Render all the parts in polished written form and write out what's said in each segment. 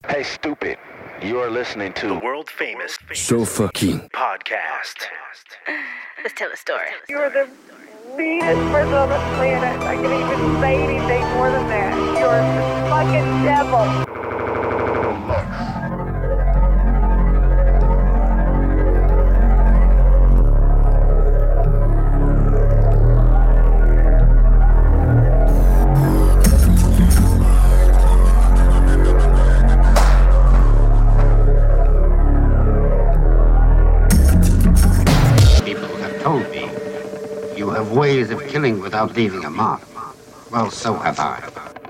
Hey, stupid. You are listening to the world famous Sofa King podcast. Let's tell a story. You're the meanest person on the planet. I can't even say anything more than that. You're the fucking devil. Told me you have ways of killing without leaving a mark. Well, so have I.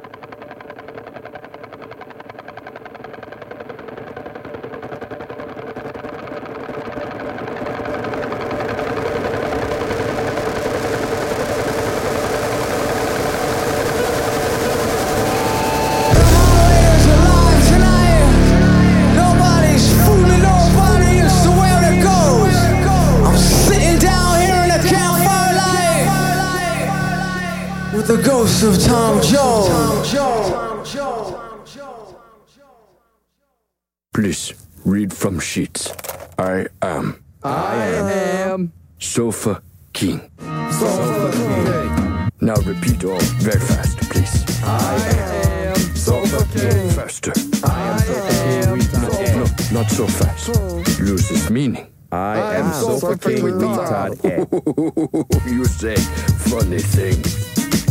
The ghost of Tom Jones. Please read from sheets. I am Sofa King. Now repeat all very fast, please. I am Sofa King. Faster. I am Sofa King. No, not so fast. Loses meaning. I am Sofa King retard. You say funny things.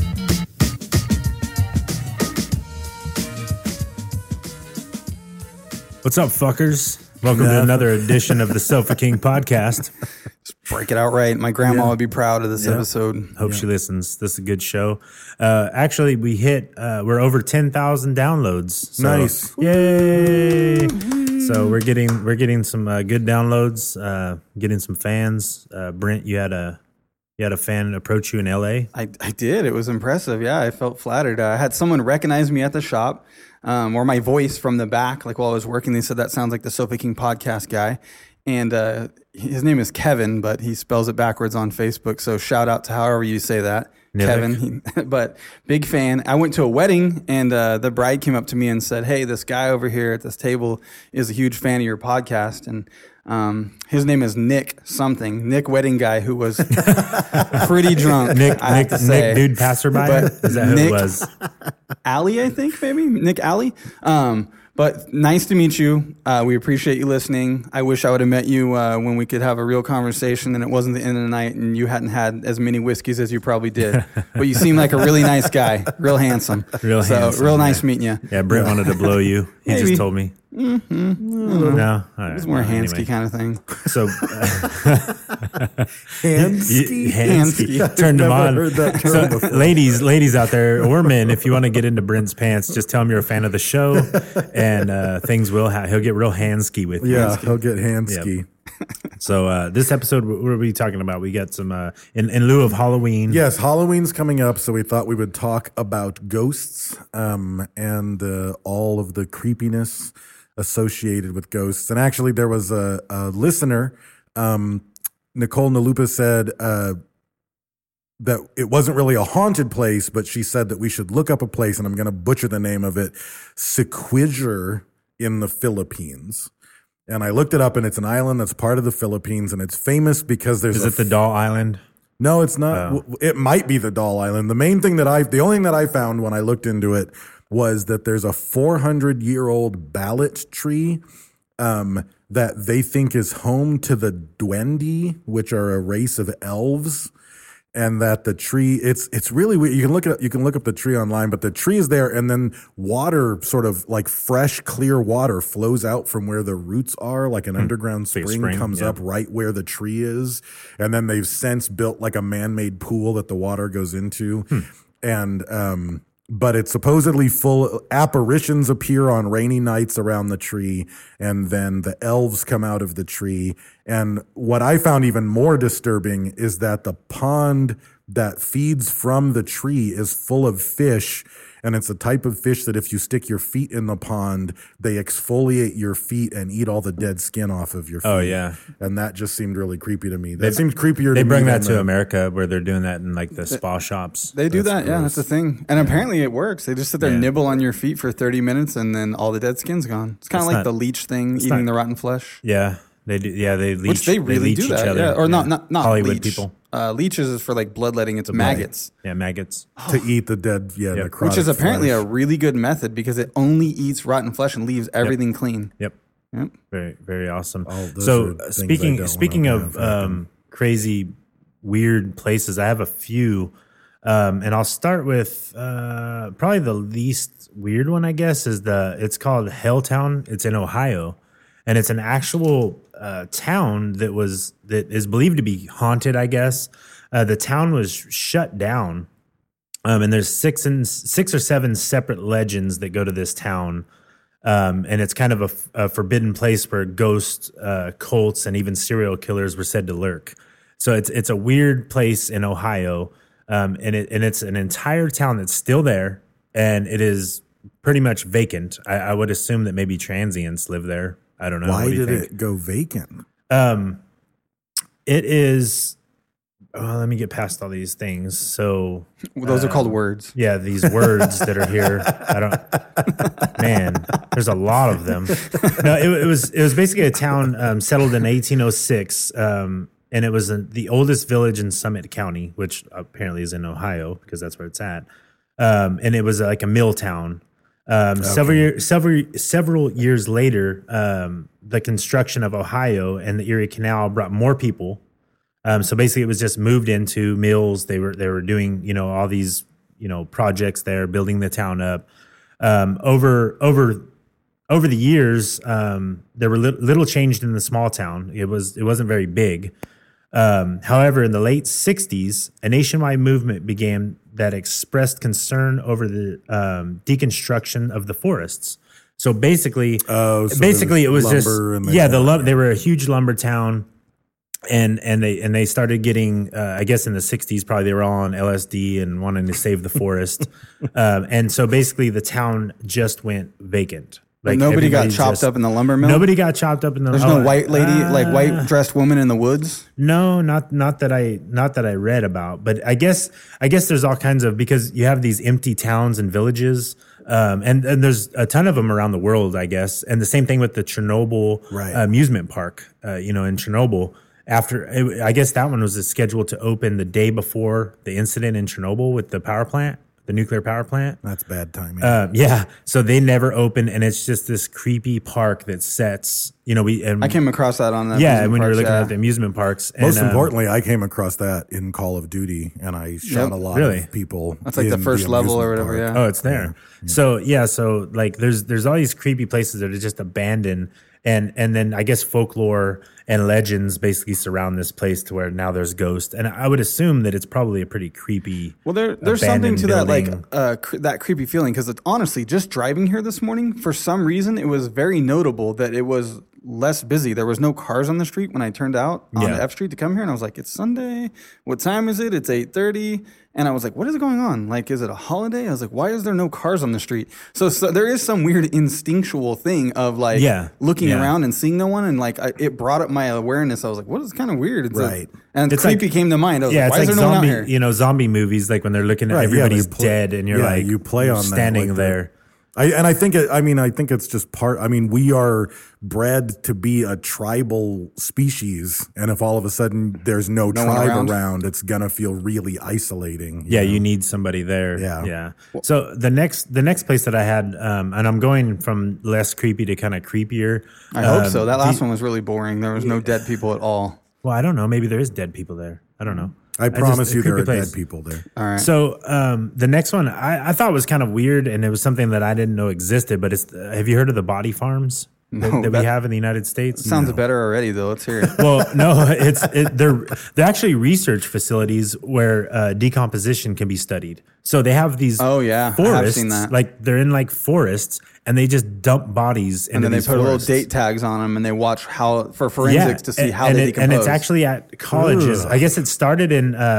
What's up, fuckers? Welcome to another edition of the Sofa King podcast. Just break it out right. My grandma would be proud of this episode. Hope she listens. This is a good show. Actually, we're over 10,000 downloads. So, nice. Yay. So we're getting some good downloads, getting some fans. Brent, you had a fan approach you in LA? I did. It was impressive. Yeah, I felt flattered. I had someone recognize me at the shop, or my voice from the back, like while I was working. They said, that sounds like the Sofa King podcast guy. And his name is Kevin, but he spells it backwards on Facebook. So shout out to however you say that, Kevin. But big fan. I went to a wedding, and the bride came up to me and said, hey, this guy over here at this table is a huge fan of your podcast. And his name is Nick something. Nick Wedding Guy, who was pretty drunk. Nick Dude Passerby? Is that who it was? Alley, I think, maybe? Nick Alley? But nice to meet you. We appreciate you listening. I wish I would have met you when we could have a real conversation and it wasn't the end of the night and you hadn't had as many whiskeys as you probably did. But you seem like a really nice guy, real handsome. Real nice meeting you. Yeah, Brent wanted to blow you. He Maybe. just told me. Mm-hmm. No, all right. It's more Hansky kind of thing. So Hansky. Turned him on. Heard that term before. Ladies out there or men, if you want to get into Brent's pants, just tell him you're a fan of the show, and things will. He'll get real Hansky with you. Yeah, he'll get Hansky. Yep. So this episode, what are we talking about? We got some in lieu of Halloween. Yes, Halloween's coming up, so we thought we would talk about ghosts and all of the creepiness associated with ghosts. And actually, there was a listener, Nicole Nalupa, said that it wasn't really a haunted place, but she said that we should look up a place, and I'm going to butcher the name of it, Siquijor in the Philippines. And I looked it up, and it's an island that's part of the Philippines, and it's famous because there's Is it the Doll Island? No, it's not. Oh. It might be the Doll Island. The only thing that I found when I looked into it was that there's a 400-year-old ballot tree that they think is home to the Duende, which are a race of elves. And that the tree, it's really weird. You can look up the tree online, but the tree is there, and then water, sort of like fresh, clear water, flows out from where the roots are, like an underground spring comes up right where the tree is, and then they've since built like a man-made pool that the water goes into, and but it's supposedly full. Apparitions appear on rainy nights around the tree, and then the elves come out of the tree. And what I found even more disturbing is that the pond that feeds from the tree is full of fish, and it's a type of fish that if you stick your feet in the pond, they exfoliate your feet and eat all the dead skin off of your feet. Oh, yeah. And that just seemed really creepy to me. That seems creepier. They to bring me that than to America where they're doing that in like the spa shops. They do That's that. Yeah, gross. that's the thing. And apparently it works. They just sit there, Yeah. nibble on your feet for 30 minutes, and then all the dead skin's gone. It's kind of It's like not- the leech thing, it's eating not- the rotten flesh. Yeah, they do. Yeah, they leech. Which they really leech do each that. other. Yeah. Or not Hollywood leech. people. Leeches is for like bloodletting. It's maggots. Yeah, maggots. to eat the dead, Yep. necrotic Which is apparently flesh. a really good method because it only eats rotten flesh and leaves everything clean. Yep. Yep. Very, very awesome. Oh, those So are things I speaking don't wanna of have happen. crazy, weird places, I have a few, and I'll start with probably the least weird one. I guess it's called Helltown. It's in Ohio, and it's an actual town that is believed to be haunted. I guess the town was shut down. And there's six or seven separate legends that go to this town. And it's kind of a forbidden place where ghosts, cults, and even serial killers were said to lurk. So it's a weird place in Ohio, and it's an entire town that's still there, and it is pretty much vacant. I would assume that maybe transients live there. I don't know. Why What do you did think? it go vacant? It is. Let me get past all these things. So Well, those are called words. yeah, these words that are here. I don't. Man, there's a lot of them. No, it was basically a town settled in 1806, and it was the oldest village in Summit County, which apparently is in Ohio because that's where it's at. And it was like a mill town. Several years later, the construction of Ohio and the Erie Canal brought more people. So basically, it was just moved into mills. They were doing all these projects there, building the town up. Over the years, there were little changed in the small town. It wasn't very big. However, in the late 60s, a nationwide movement began that expressed concern over the deconstruction of the forests. So basically, so basically it was just lumber and they they were a huge lumber town. And they started getting, I guess in the 60s, probably they were all on LSD and wanting to save the forest. And so basically the town just went vacant. Like nobody got everybody chopped up in the lumber mill? Nobody got chopped up in the There's no white lady, like white dressed woman in the woods? No, not that I read about, but I guess there's all kinds of, because you have these empty towns and villages, and there's a ton of them around the world, I guess. And the same thing with the Chernobyl amusement park, in Chernobyl. I guess that one was scheduled to open the day before the incident in Chernobyl with the power plant, the nuclear power plant. That's bad timing. Yeah. So they never opened, and it's just this creepy park that sets, I came across that on the yeah, amusement when you're parks, looking yeah. at the amusement parks. Most And, importantly, I came across that in Call of Duty, and I shot Yep. a lot Really? of people. That's like the in first level or amusement whatever, park. yeah. Oh, it's there. So like there's all these creepy places that are just abandoned, and then I guess folklore and legends basically surround this place to where now there's ghosts, and I would assume that it's probably a pretty creepy. Well, there's something abandoned to that, building. like that creepy feeling. Because honestly, just driving here this morning, for some reason, it was very notable that it was less busy. There was no cars on the street when I turned out on the F Street to come here, and I was like, "It's Sunday. What time is it? It's 8:30." And I was like, "What is going on? Like, is it a holiday?" I was like, "Why is there no cars on the street?" So there is some weird instinctual thing of like looking around and seeing no one, and like it brought up my awareness. I was like, "What is kind of weird?" It's Right. and It's creepy like- came to mind. I was Yeah, like, "Why it's is like there no one out zombie, here?" zombie movies, like when they're looking at Right, yeah, everybody's they play- dead, and you're yeah, like, you play on that, standing like the- there. I think it's just part. I mean, we are bred to be a tribal species, and if all of a sudden there's no one tribe around? around, it's gonna feel really isolating. Yeah, know? you need somebody there. Yeah. Yeah. So the next place that I had, and I'm going from less creepy to kind of creepier. I hope so. That last one was really boring. There was no dead people at all. Well, I don't know. Maybe there is dead people there. I don't know. I promise you, there creepy are place. dead people there. All right. So the next one I thought was kind of weird, and it was something that I didn't know existed. But it's have you heard of the body farms that we have in the United States? Sounds better already, though. Let's hear it. Well, no, they're actually research facilities where decomposition can be studied. So they have these Oh, yeah. I have forests, seen that. like they're in like forests, and they just dump bodies into And then they these put forests. little date tags on them, and they watch how for forensics to see how and they it, decompose. and it's actually at colleges. I guess it started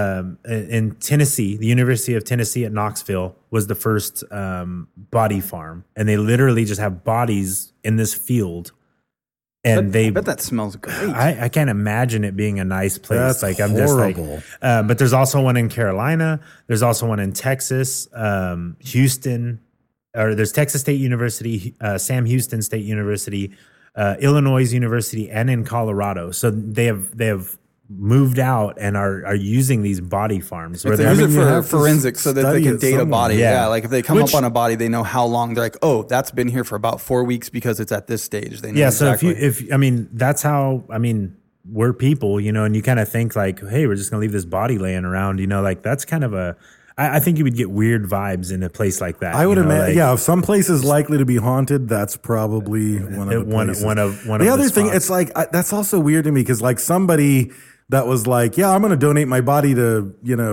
in Tennessee. The University of Tennessee at Knoxville was the first body farm, and they literally just have bodies in this field. And I bet that smells great. I can't imagine it being a nice place. That's like I'm horrible. just like, but there's also one in Carolina. There's also one in Texas, Houston, or there's Texas State University, Sam Houston State University, Illinois University, and in Colorado. So they have moved out and are using these body farms. If Where they they're- use it you for have to forensics so that they study can it date a somewhere. body. Yeah. Yeah. Like if they come Which- up on a body, they know how long. They're like, oh, that's been here for about 4 weeks because it's at this stage. They know Yeah, exactly. so if I mean, that's how, I mean, we're people, you know, and you kind of think like, hey, we're just gonna leave this body laying around, you know, like that's kind of I think you would get weird vibes in a place like that. I would you know, imagine. like- Yeah, if some place is likely to be haunted, that's probably one of the places. one of the the other thing, spots. it's like that's also weird to me because like somebody that was like, yeah, I'm going to donate my body to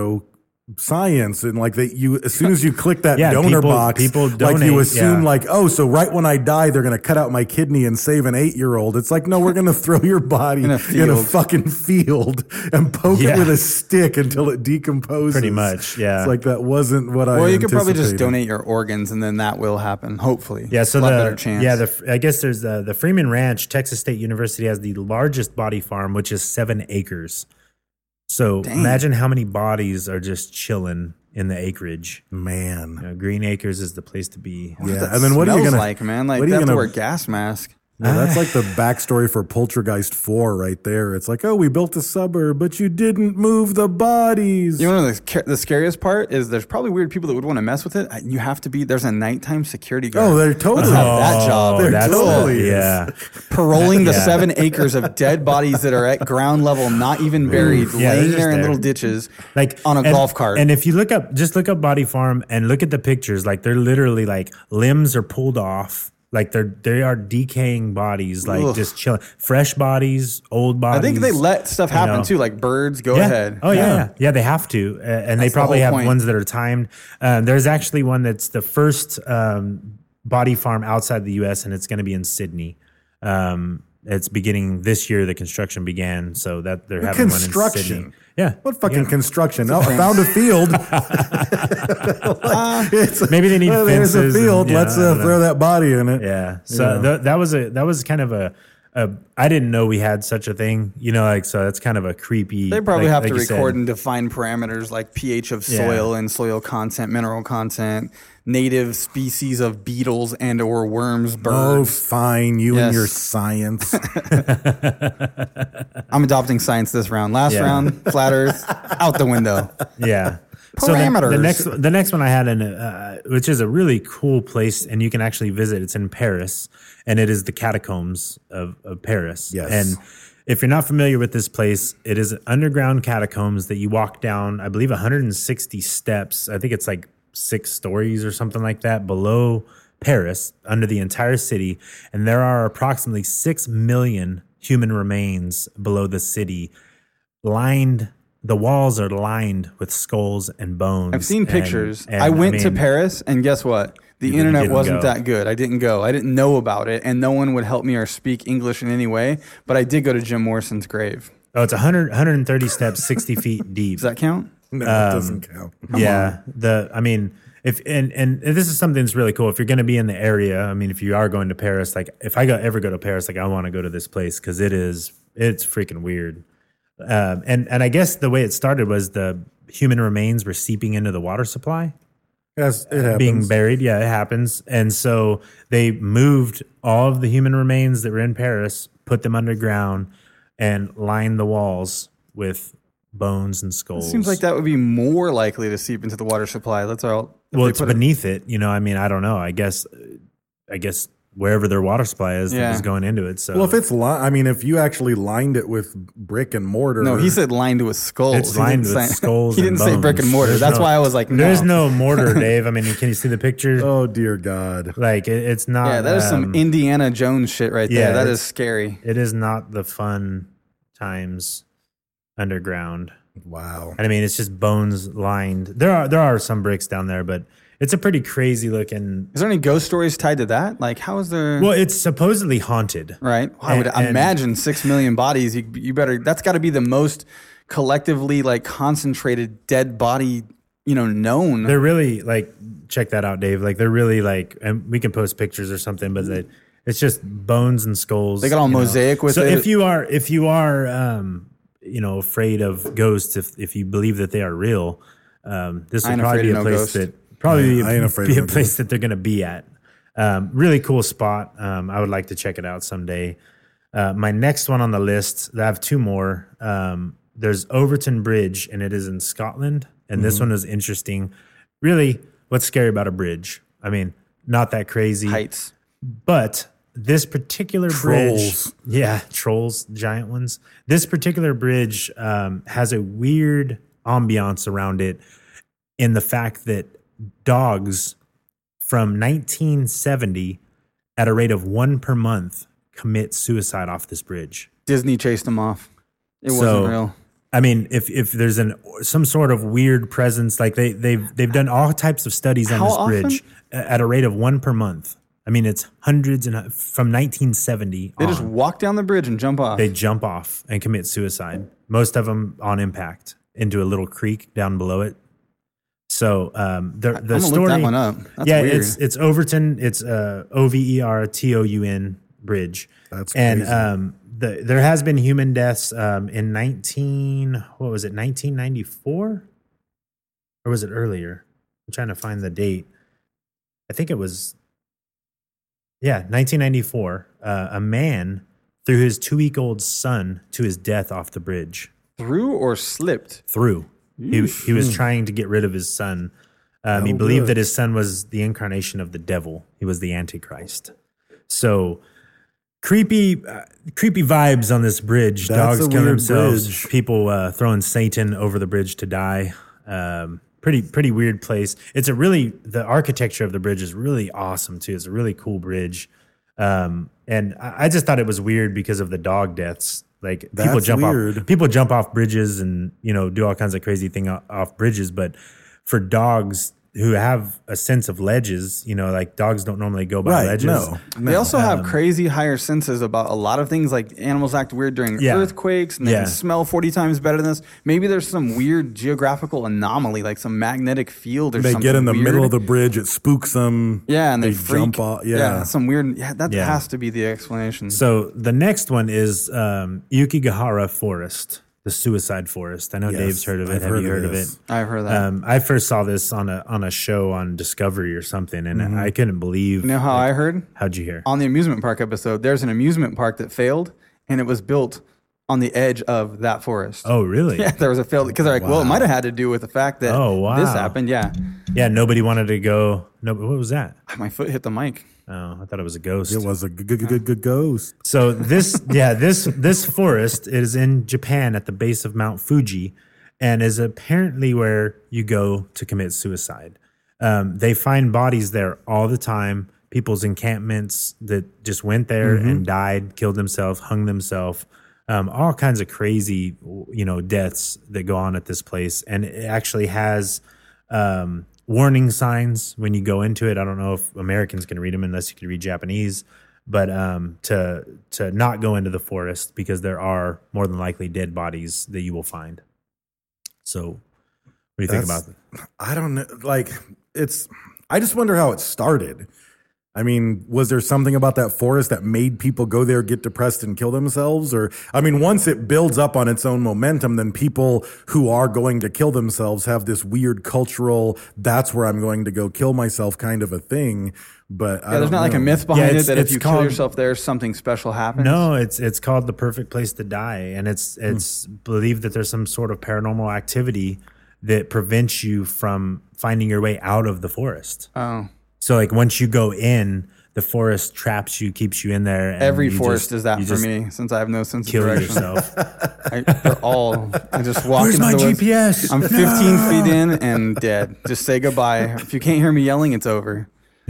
science, and like that you as soon as you click that Yeah, donor people- box, people like you donate, assume yeah. like, oh, so right when I die, they're going to cut out my kidney and save an 8-year-old. It's like, no, we're going to throw your body In a in a field. fucking field and poke Yeah. it with a stick until it decomposes. Pretty much, yeah. It's like that wasn't what I. Well, you could probably just anticipated. donate your organs, and then that will happen. Hopefully, Yeah, so a lot better chance. I guess there's the Freeman Ranch. Texas State University has the largest body farm, which is 7 acres. So Dang. imagine how many bodies are just chilling in the acreage. Man. You know, Green Acres is the place to be. Yeah, and then what are you Smells gonna like, man? Like what are they you have to gonna- wear a gas mask. No, that's like the backstory for Poltergeist 4 right there. It's like, oh, we built a suburb, but you didn't move the bodies. You know, the scariest part is there's probably weird people that would want to mess with it. You have to be, there's a nighttime security guard. Oh, they're totally- Let's have that job. There that's totally is. yeah. Paroling the Yeah. 7 acres of dead bodies that are at ground level, not even buried, Yeah, they're laying just there in there. little ditches, Like on a and- golf cart. And if you look up Body Farm and look at the pictures, like they're literally like limbs are pulled off. Like they are decaying bodies, like Ugh. just chilling. Fresh bodies, old bodies. I think they let stuff you happen know. too, like birds. Go Yeah. ahead. Oh yeah. They have to, and they That's the probably whole have point. ones that are timed. There's actually one that's the first body farm outside the U.S., and it's going to be in Sydney. It's beginning this year. The construction began, so that they're having one in Sydney. Construction? Yeah, What fucking Yeah. construction? Oh, I found a field. Maybe they need There's a fences field. and, yeah, Let's I don't know. throw that body in it. Yeah. So that was kind of a I didn't know we had such a thing, you know, like, so that's kind of a creepy. They probably like- have like to you said. record and define parameters like pH of Yeah. soil and soil content, mineral content, native species of beetles and or worms, Oh, birds. fine. You Yes. and your science. I'm adopting science this round. Last Yeah. round, flat Earth, out the window. Yeah. Parameters. So the next one I had which is a really cool place, and you can actually visit. It's in Paris, and it is the catacombs of Paris. Yes. And if you're not familiar with this place, it is underground catacombs that you walk down, I believe 160 steps. I think it's like 6 stories or something like that below Paris, under the entire city. And there are approximately 6 million human remains below the city, the walls are lined with skulls and bones. I've seen and- pictures. and, I went to mean, Paris, and guess what? The You internet didn't wasn't go. that good. I didn't go. I didn't know about it, and no one would help me or speak English in any way. But I did go to Jim Morrison's grave. Oh, it's 130 steps, 60 feet deep. Does that count? No, it doesn't count. Yeah. If this is something that's really cool. If you're going to be in the area, I mean, if you are going to Paris, like if I ever go to Paris, like I want to go to this place because it's freaking weird. And I guess the way it started was the human remains were seeping into the water supply, Yes, it happens. being buried. Yeah, it happens. And so they moved all of the human remains that were in Paris, put them underground, and lined the walls with bones and skulls. Seems like that would be more likely to seep into the water supply. That's all. if Well, they it's put it- beneath it. You know, I mean, I don't know. I guess wherever their water supply is, Yeah. is going into it. So Well, if it's if you actually lined it with brick and mortar. No, he said lined with skulls. it's He lined didn't with say- skulls. He didn't and say brick and bones. mortar. There's That's no- why I was like, no. There's no mortar, Dave. I mean, can you see the picture? Oh dear God! Like it's not. Yeah, that is some Indiana Jones shit right there. yeah, That it's- is scary. It is not the fun times underground. Wow. I mean, it's just bones lined. There are some bricks down there, but It's a pretty crazy looking. Is there any ghost stories tied to that? Like, how is there? Well, it's supposedly haunted, right. I would imagine 6 million bodies. You better. That's got to be the most collectively like concentrated dead body, known. They're really like, check that out, Dave. Like they're really like, and we can post pictures or something, but it's just bones and skulls. They got all mosaic with it. So it. if you are, afraid of ghosts, if you believe that they are real, this would probably be a place that place that they're going to be at. Really cool spot. I would like to check it out someday. My next one on the list, I have two more. There's Overton Bridge, and it is in Scotland. And this one is interesting. Really, what's scary about a bridge? I mean, not that crazy. Heights. But this particular bridge. Yeah, trolls, giant ones. This particular bridge has a weird ambiance around it in the fact that dogs from 1970 at a rate of 1 per month commit suicide off this bridge. Disney chased them off. It wasn't real. I mean, if there's some sort of weird presence, like they've done all types of studies on this bridge at a rate of 1 per month. I mean, it's hundreds and from 1970. They just walk down the bridge and jump off. They jump off and commit suicide. Most of them on impact into a little creek down below it. So the story. Look that one up. That's weird. It's Overton. It's Overton Bridge. That's crazy. And there has been human deaths in 1994, or was it earlier? I'm trying to find the date. I think it was 1994. A man threw his 2-week-old son to his death off the bridge. Threw or slipped? Through. He was trying to get rid of his son. He believed that his son was the incarnation of the devil. He was the Antichrist. So creepy vibes on this bridge. That's Dogs a killing weird themselves. bridge. People throwing Satan over the bridge to die. Pretty weird place. The architecture of the bridge is really awesome too. It's a really cool bridge. And I just thought it was weird because of the dog deaths. Like people jump off bridges and do all kinds of crazy things off bridges. But for dogs who have a sense of ledges, like dogs don't normally go by ledges. No. They also have crazy higher senses about a lot of things. Like animals act weird during earthquakes, and they can smell 40 times better than this. Maybe there's some weird geographical anomaly, like some magnetic field or something. They get in the weird. middle of the bridge, it spooks them. Yeah, and they freak. Jump off. Yeah, some weird. Yeah, that has to be the explanation. So the next one is Yukigahara Forest. The Suicide Forest. I know Dave's heard of it. Have you heard of it? I've heard that. I first saw this on a show on Discovery or something, and I couldn't believe. You know how I heard? How'd you hear? On the amusement park episode, there's an amusement park that failed, and it was built on the edge of that forest. Oh, really? Yeah, there was a failed because they're like, well, it might have had to do with the fact that this happened. Yeah. Yeah, nobody wanted to go. No, what was that? My foot hit the mic. Oh, I thought it was a ghost. It was a good ghost. So this forest is in Japan at the base of Mount Fuji, and is apparently where you go to commit suicide. They find bodies there all the time. People's encampments that just went there and died, killed themselves, hung themselves. All kinds of crazy, deaths that go on at this place, and it actually has warning signs when you go into it. I don't know if Americans can read them unless you can read Japanese, but to not go into the forest because there are more than likely dead bodies that you will find. So, what do you think about that? I don't know. I just wonder how it started. I mean, was there something about that forest that made people go there, get depressed, and kill themselves? Or, I mean, once it builds up on its own momentum, then people who are going to kill themselves have this weird cultural, that's where I'm going to go kill myself kind of a thing. But there's not like a myth behind it that if you kill yourself there, something special happens. No, it's called The Perfect Place to Die. And it's believed that there's some sort of paranormal activity that prevents you from finding your way out of the forest. Oh. So, like, once you go in, the forest traps you, keeps you in there. And every forest is that for me, since I have no sense of direction. Yourself. I just walk Where's into my the woods. GPS? I'm 15 feet in and dead. Just say goodbye. If you can't hear me yelling, it's over.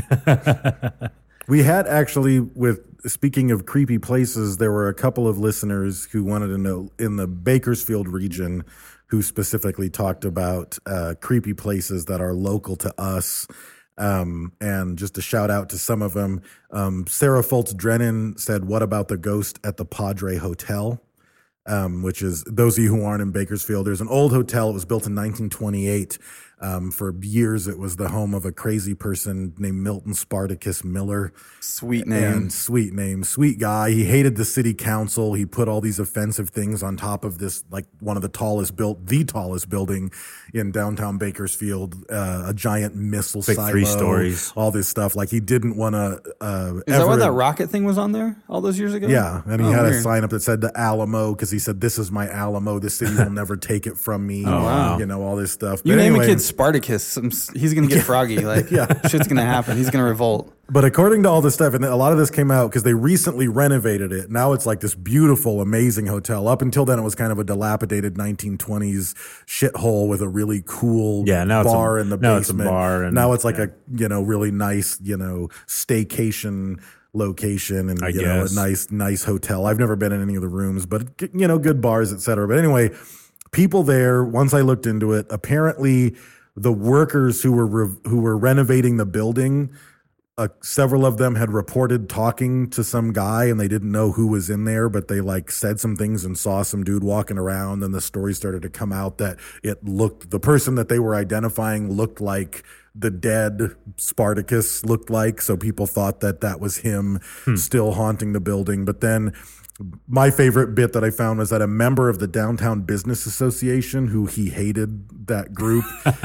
We had actually, speaking of creepy places, there were a couple of listeners who wanted to know in the Bakersfield region who specifically talked about creepy places that are local to us. And just a shout out to some of them. Sarah Fultz Drennan said, "What about the ghost at the Padre Hotel?" Which is, those of you who aren't in Bakersfield, there's an old hotel. It was built in 1928. For years, it was the home of a crazy person named Milton Spartacus Miller. Sweet name. Sweet guy. He hated the city council. He put all these offensive things on top of this, like one of the tallest building in downtown Bakersfield, a giant missile like silo. 3 stories. All this stuff. Like he didn't want to. Is that why that rocket thing was on there all those years ago? Yeah, and he had weird. a sign up that said the Alamo because he said, "This is my Alamo. The city will never take it from me." Oh, wow. You know, all this stuff. You But name anyway, a kid Spartacus, he's going to get froggy. Like, shit's going to happen. He's going to revolt. But according to all this stuff, and a lot of this came out because they recently renovated it. Now it's like this beautiful, amazing hotel. Up until then, it was kind of a dilapidated 1920s shithole with a really cool bar in the basement. Now it's a bar. And, now it's like a really nice staycation location and a nice hotel. I've never been in any of the rooms, but good bars, etc. But anyway, people there. Once I looked into it, apparently the workers who were renovating the building. Several of them had reported talking to some guy and they didn't know who was in there, but they said some things and saw some dude walking around. And the story started to come out that the person that they were identifying looked like the dead Spartacus looked like. So people thought that was him still haunting the building. But then my favorite bit that I found was that a member of the Downtown Business Association, who he hated that group,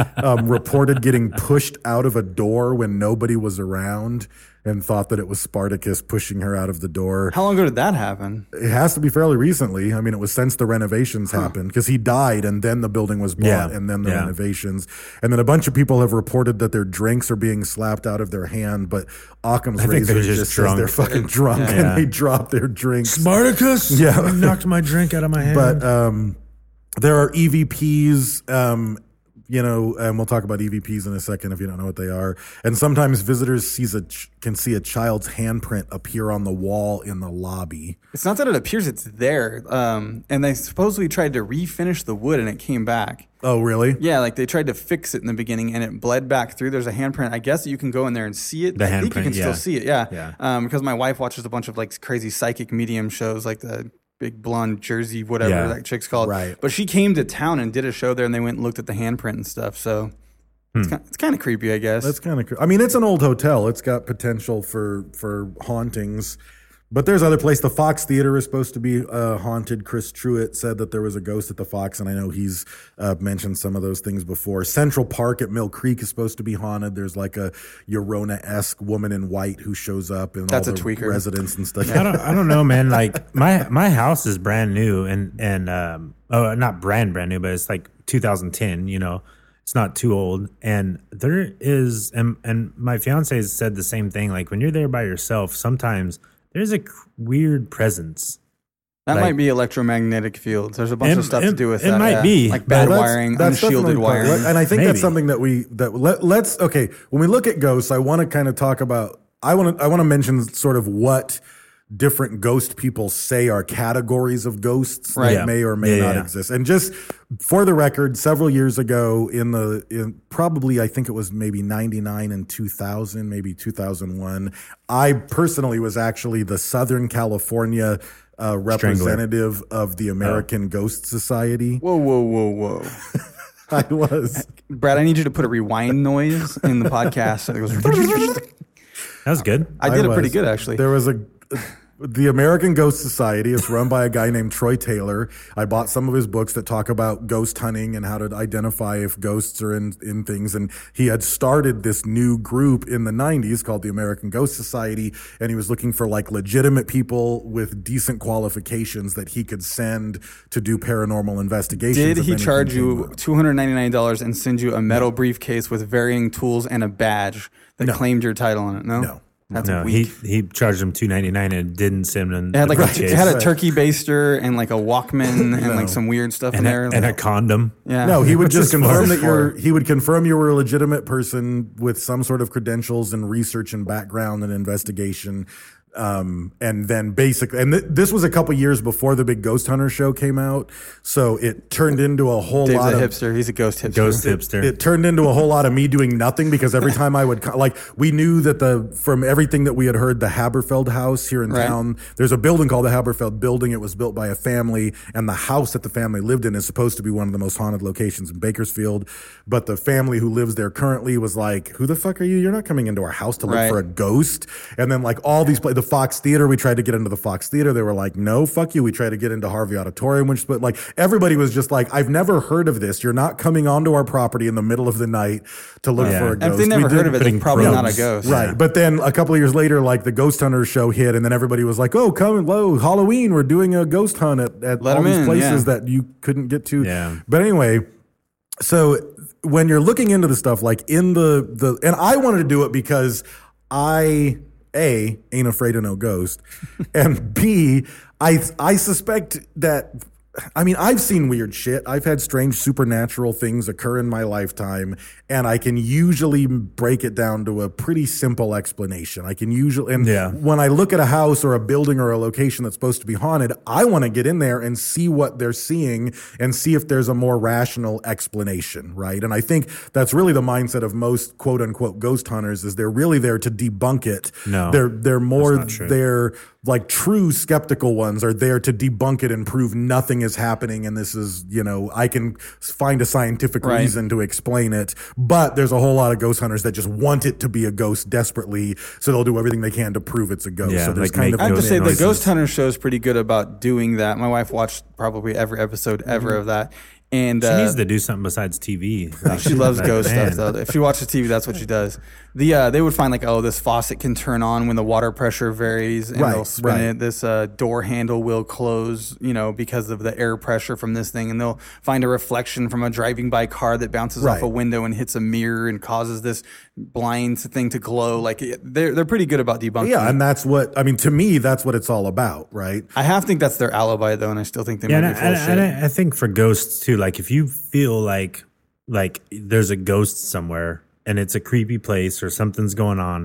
reported getting pushed out of a door when nobody was around and thought that it was Spartacus pushing her out of the door. How long ago did that happen? It has to be fairly recently. I mean, it was since the renovations happened because he died and then the building was bought and then the renovations. And then a bunch of people have reported that their drinks are being slapped out of their hand, but Occam's razor just says they're fucking drunk and they drop their drinks. Spartacus? Yeah. You knocked my drink out of my hand. But there are EVPs, and we'll talk about EVPs in a second if you don't know what they are. And sometimes visitors can see a child's handprint appear on the wall in the lobby. It's not that it appears, it's there. And they supposedly tried to refinish the wood and it came back. Oh, really? Yeah, they tried to fix it in the beginning and it bled back through. There's a handprint. I guess you can go in there and see it. I think you can still see it, because my wife watches a bunch of crazy psychic medium shows like the Big Blonde Jersey, whatever that chick's called. Right. But she came to town and did a show there and they went and looked at the handprint and stuff. So it's kind of creepy, I guess. That's kind of I mean, it's an old hotel. It's got potential for hauntings. But there's other place. The Fox Theater is supposed to be haunted. Chris Truitt said that there was a ghost at the Fox, and I know he's mentioned some of those things before. Central Park at Mill Creek is supposed to be haunted. There's like a Llorona-esque woman in white who shows up and that's all a the tweaker. Residents and stuff. I don't know, man. Like my house is brand new and not brand new, but it's like 2010. It's not too old, and there is and my fiance has said the same thing. Like when you're there by yourself, sometimes there's a weird presence. That might be electromagnetic fields. There's a bunch of stuff to do with that. It might be. Like bad wiring, unshielded wiring. And I think that's something that let's when we look at ghosts, I want to kind of talk about, I want to mention sort of what different ghost people say are categories of ghosts that may or may not exist. And just for the record, several years ago in probably, I think it was maybe 99 and 2000, maybe 2001, I personally was actually the Southern California representative of the American Ghost Society. Whoa. I was. Brad, I need you to put a rewind noise in the podcast. It goes. That was good. I did it pretty good, actually. There was the American Ghost Society. It's run by a guy named Troy Taylor. I bought some of his books that talk about ghost hunting and how to identify if ghosts are in things. And he had started this new group in the 90s called the American Ghost Society. And he was looking for legitimate people with decent qualifications that he could send to do paranormal investigations. Did he charge you $299 and send you a metal briefcase with varying tools and a badge that claimed your title on it? No. That's weak. He charged him $299 and didn't send him. It had it had a turkey baster and a Walkman and some weird stuff in there and a condom. Yeah. No, he would just confirm that he would confirm you were a legitimate person with some sort of credentials and research and background and investigation. And then basically, and this was a couple years before the big Ghost Hunter show came out. So it turned into a whole Dave's lot a of hipster. He's a ghost hipster. Ghost hipster. It turned into a whole lot of me doing nothing because every time I would, like, we knew that from everything that we had heard, the Haberfeld house here in Right. town, there's a building called the Haberfeld building. It was built by a family, and the house that the family lived in is supposed to be one of the most haunted locations in Bakersfield. But the family who lives there currently was like, who the fuck are you? You're not coming into our house to look Right. for a ghost. And then like all these, the Fox Theater, we tried to get into the Fox Theater. They were like, no, fuck you. We tried to get into Harvey Auditorium, but like everybody was just like, I've never heard of this. You're not coming onto our property in the middle of the night to look for a ghost. And if they never heard of it, it's probably not a ghost. Right. Yeah. But then a couple of years later, like the Ghost Hunter show hit, and then everybody was like, oh, come and low, Halloween, we're doing a ghost hunt at Let all 'em these in, places yeah. that you couldn't get to. Yeah. But anyway, so when you're looking into the stuff, like in the and I wanted to do it because I ain't afraid of no ghost, and B, I suspect that. I mean, I've seen weird shit. I've had strange supernatural things occur in my lifetime, and I can usually break it down to a pretty simple explanation. I can usually, and Yeah. when I look at a house or a building or a location that's supposed to be haunted, I want to get in there and see what they're seeing and see if there's a more rational explanation, right? And I think that's really the mindset of most quote unquote ghost hunters is they're really there to debunk it. No, they're more not true. there. Like true skeptical ones are there to debunk it and prove nothing is happening. And this is, I can find a scientific Right. reason to explain it. But there's a whole lot of ghost hunters that just want it to be a ghost desperately. So they'll do everything they can to prove it's a ghost. Yeah, so there's like kind make of, I have to ghost say, the noises. Ghost Hunter show is pretty good about doing that. My wife watched probably every episode ever of that. And She needs to do something besides TV. Like, she loves like, ghost man. stuff, though. If she watches TV, that's what she does. They would find like, oh, this faucet can turn on when the water pressure varies, and Right, they'll spin right. it. This door handle will close, because of the air pressure from this thing, and they'll find a reflection from a driving by car that bounces off Right. a window and hits a mirror and causes this blind thing to glow. Like they're pretty good about debunking. yeah. it. And that's what, I mean, to me, that's what it's all about, right? I have to think that's their alibi, though, and I still think they Yeah, might and, be full of shit. I think for ghosts too, like if you feel like there's a ghost somewhere and it's a creepy place or something's going on,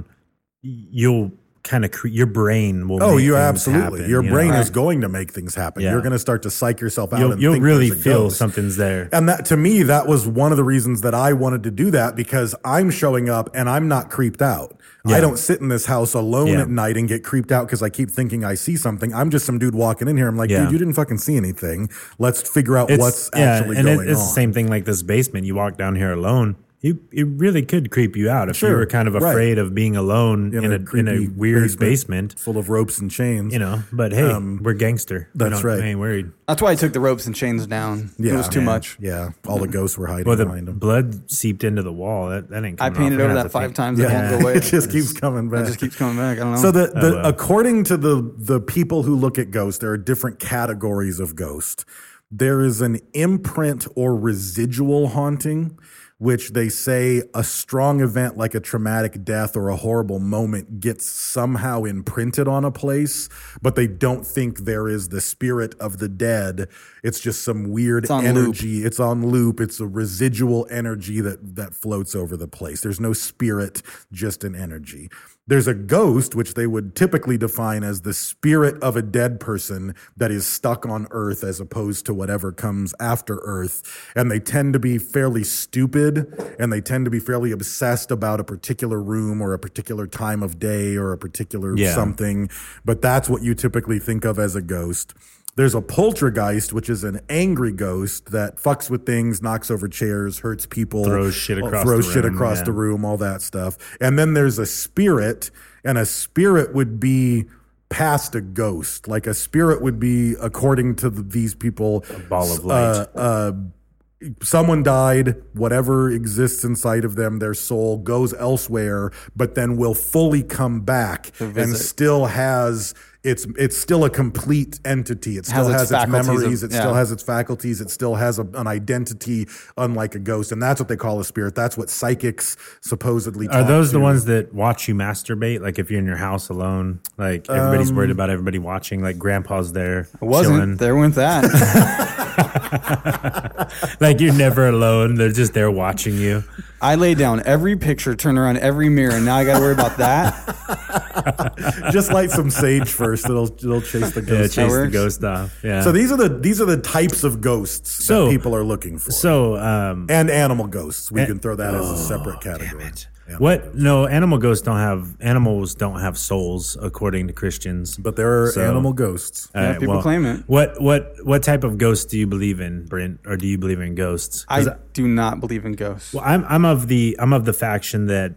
you'll kind of your brain will. Oh, make you things absolutely. happen, Your you brain know? is going to make things happen. Yeah. You're going to start to psych yourself out. You'll, and you'll think really there's a feel ghost. something's there. And that to me, that was one of the reasons that I wanted to do that because I'm showing up and I'm not creeped out. Yeah. I don't sit in this house alone Yeah. at night and get creeped out because I keep thinking I see something. I'm just some dude walking in here. I'm like, Yeah. dude, you didn't fucking see anything. Let's figure out what's actually and going it's on. the same thing like this basement. You walk down here alone. It really could creep you out if you Sure, were kind of right. afraid of being alone in a creepy weird basement. full of ropes and chains. But hey, we're gangster. that's right. I ain't worried. That's why I took the ropes and chains down. Yeah, it was too man. much. Yeah, all the ghosts were hiding Well, the behind them. blood seeped into the wall. That ain't. I Coming painted off. We're over gonna that have to 5 paint- times. It Yeah, won't go away. it just keeps coming back. It just keeps coming back. I don't know. So well. according to the people who look at ghosts, there are different categories of ghost. There is an imprint or residual haunting, which they say a strong event like a traumatic death or a horrible moment gets somehow imprinted on a place, but they don't think there is the spirit of the dead. It's just some weird on energy. It's on loop. It's a residual energy that floats over the place. There's no spirit, just an energy. There's a ghost, which they would typically define as the spirit of a dead person that is stuck on Earth as opposed to whatever comes after Earth. And they tend to be fairly stupid and they tend to be fairly obsessed about a particular room or a particular time of day or a particular something. But that's what you typically think of as a ghost. There's a poltergeist, which is an angry ghost that fucks with things, knocks over chairs, hurts people, Throws shit across the room, all that stuff. And then there's a spirit, and a spirit would be past a ghost. Like a spirit would be, according to these people, A ball of light. someone died, whatever exists inside of them, their soul goes elsewhere, but then will fully come back and visit. still has it's still a complete entity. It still has its faculties memories. of- It still yeah. has its faculties. It still has an identity, unlike a ghost. And that's what they call a spirit. That's what psychics supposedly Are talk those the to. ones that watch you masturbate? Like if you're in your house alone, like everybody's worried about everybody watching. Like grandpa's there, It wasn't. chilling. There went that. Like you're never alone. They're just there watching you. I laid down every picture, turned around every mirror, and now I got to worry about that. Just light some sage first. It'll chase the Yeah, ghost. chase the works. ghost off. Yeah. So these are the types of ghosts So- that people are looking for. So, and animal ghosts. We can throw that as a separate category. Animal what? ghosts. No, animals don't have souls according to Christians. But there are So- animal ghosts. All right, people claim it. What type of ghost do you believe in, Brent? Or do you believe in ghosts? 'Cause I do not believe in ghosts. Well, I'm of the faction that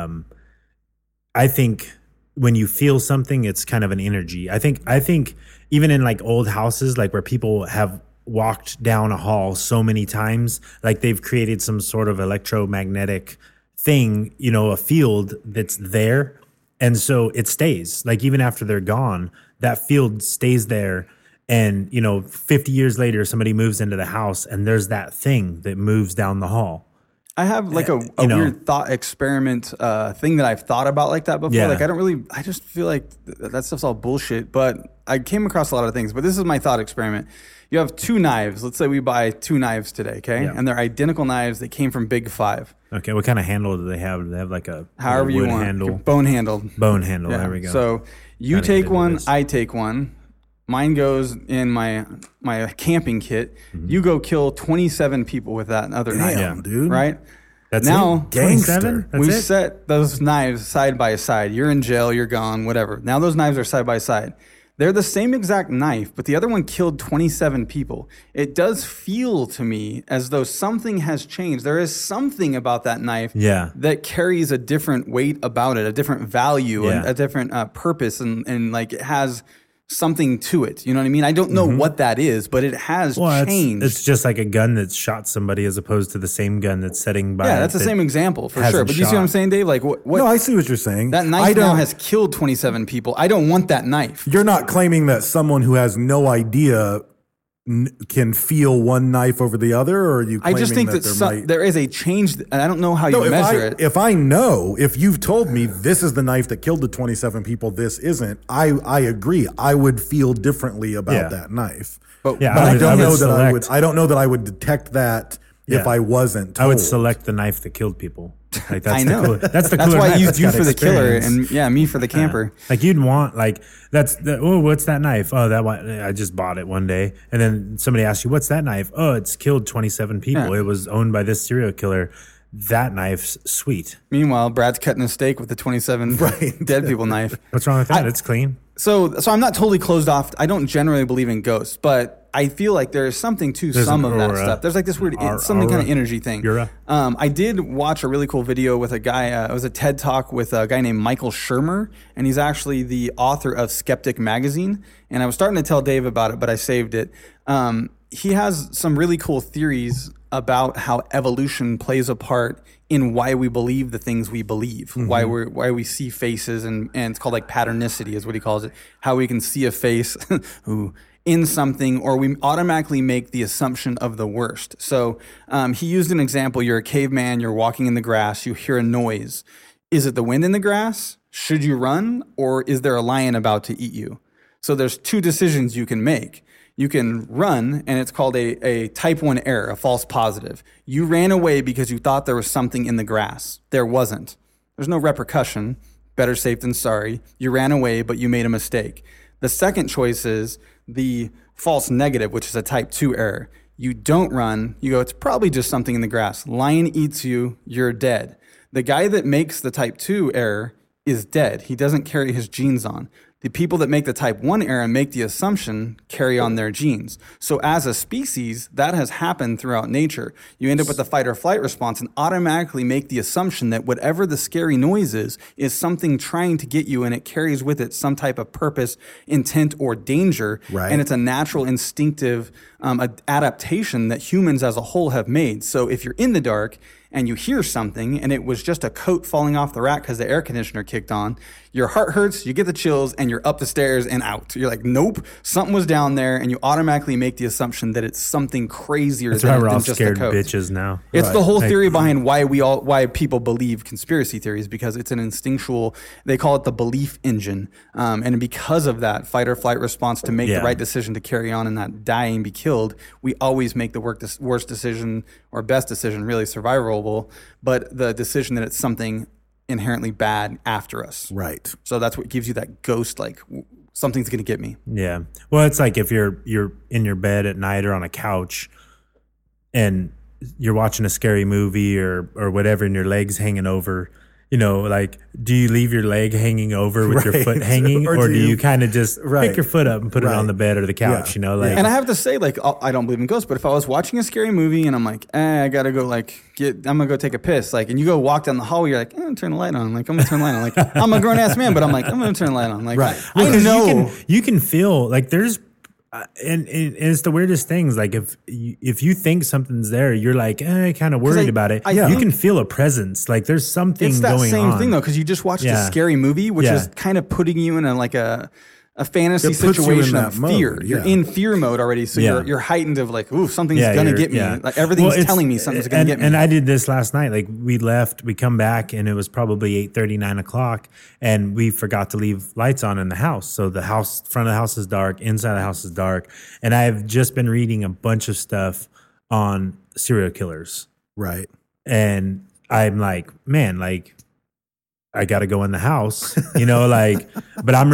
I think when you feel something, it's kind of an energy. I think even in like old houses, like where people have walked down a hall so many times, like they've created some sort of electromagnetic thing, a field that's there, and so it stays. Like even after they're gone, that field stays there. And 50 years later, somebody moves into the house, and there's that thing that moves down the hall. I have like a weird thought experiment thing that I've thought about like that before. Yeah. Like I just feel like that stuff's all bullshit. But I came across a lot of things. But this is my thought experiment. You have 2 knives. Let's say we buy 2 knives today, okay? Yeah. And they're identical knives that came from Big Five. Okay, what kind of handle do they have? Do they have like a However you wood want. handle? Bone handled. Bone handle. Yeah. There we go. So you Kinda take get into one, this. I take one. Mine goes in my camping kit. Mm-hmm. You go kill 27 people with that other knife. Damn, dude. Right? That's now, it? 27? That's we it? set those knives side by side. You're in jail, you're gone, whatever. Now those knives are side by side. They're the same exact knife, but the other one killed 27 people. It does feel to me as though something has changed. There is something about that knife Yeah. that carries a different weight about it, a different value, Yeah. and a different purpose, and like it has something to it. You know what I mean? I don't know what that is, but it has changed. It's just like a gun that shot somebody as opposed to the same gun that's setting by. yeah, that's the that same example for hasn't sure. But you see what I'm shot. saying, Dave? Like what No, I see what you're saying. that I knife now don't- has killed 27 people. I don't want that knife. You're not claiming that someone who has no idea can feel one knife over the other, or are you I claiming just think that there might... there is a change, and I don't know how No, you measure it. if I know, if you've told me this is the knife that killed the 27 people, this isn't, I agree. I would feel differently about Yeah. that knife. But, Yeah, But I would- don't know would that I would. select- I don't know that I would detect that if Yeah. I wasn't told. I would select the knife that killed people. Like that's I know. The cool, that's the That's cooler why I knife. used That's you got for the killer, experience. and me for the camper. Like you'd want what's that knife? Oh, that one I just bought it one day, and then somebody asks you, "What's that knife?" Oh, it's killed 27 people. Yeah. It was owned by this serial killer. That knife's sweet. Meanwhile, Brad's cutting a steak with the 27 dead people knife. What's wrong with that? It's clean. So I'm not totally closed off. I don't generally believe in ghosts, but I feel like there is something to There's some an of that aura. stuff. There's like this weird, something kind of energy thing. Aura. I did watch a really cool video with a guy. It was a TED Talk with a guy named Michael Shermer, and he's actually the author of Skeptic Magazine. And I was starting to tell Dave about it, but I saved it. He has some really cool theories about how evolution plays a part in why we believe the things we believe, why we see faces, and it's called like patternicity is what he calls it. How we can see a face in something, or we automatically make the assumption of the worst. So he used an example: you're a caveman, you're walking in the grass, you hear a noise. Is it the wind in the grass? Should you run, or is there a lion about to eat you? So there's 2 decisions you can make. You can run, and it's called a type 1 error, a false positive. You ran away because you thought there was something in the grass. There wasn't. There's no repercussion. Better safe than sorry. You ran away, but you made a mistake. The second choice is the false negative, which is a type 2 error. You don't run. You go, it's probably just something in the grass. Lion eats you, you're dead. The guy that makes the type 2 error is dead. He doesn't carry his genes on. The people that make the type 1 error and make the assumption carry on their genes. So as a species, that has happened throughout nature. You end up with a fight or flight response and automatically make the assumption that whatever the scary noise is something trying to get you, and it carries with it some type of purpose, intent, or danger. Right. And it's a natural instinctive adaptation that humans as a whole have made. So if you're in the dark and you hear something and it was just a coat falling off the rack because the air conditioner kicked on, your heart hurts, you get the chills, and you're up the stairs and out. You're like, nope, something was down there, and you automatically make the assumption that it's something crazier That's why than we're all just a scared coat. bitches now. It's the whole Like- theory behind why people believe conspiracy theories, because it's an instinctual, they call it the belief engine. And because of that fight or flight response to make Yeah. the right decision to carry on and not die and be killed, we always make the worst decision or best decision, really survivable, but the decision that it's something inherently bad after us. Right. So that's what gives you that ghost, like something's going to get me. Yeah. Well, it's like if you're in your bed at night or on a couch and you're watching a scary movie or whatever and your leg's hanging over, you know, like, do you leave your leg hanging over with your foot hanging, or do you kind of just pick your foot up and put it on the bed or the couch, you know? Like, and I have to say, like, I don't believe in ghosts, but if I was watching a scary movie and I'm like, I gotta go, like, I'm gonna go take a piss, like, and you go walk down the hallway, you're like, I'm gonna turn the light on. Like, I'm gonna turn the light on. Like, I'm a grown ass man, but I'm like, I'm gonna turn the light on. Like, I know you can feel like there's. And it's the weirdest things. Like if you think something's there, you're like, kind of worried about it. You can feel a presence. Like there's something going on. It's that same thing though, because you just watched a scary movie, which is kind of putting you in a fantasy situation of fear. Mode, You're in fear mode already, so you're heightened of like, ooh, something's gonna get me. Like everything's telling me something's gonna get me. And I did this last night. Like we left, we come back, and it was probably 8:30, 9 o'clock, and we forgot to leave lights on in the house. So the house, front of the house is dark, inside the house is dark, and I've just been reading a bunch of stuff on serial killers. Right. And I'm like, man, like, I got to go in the house, you know, like, but I'm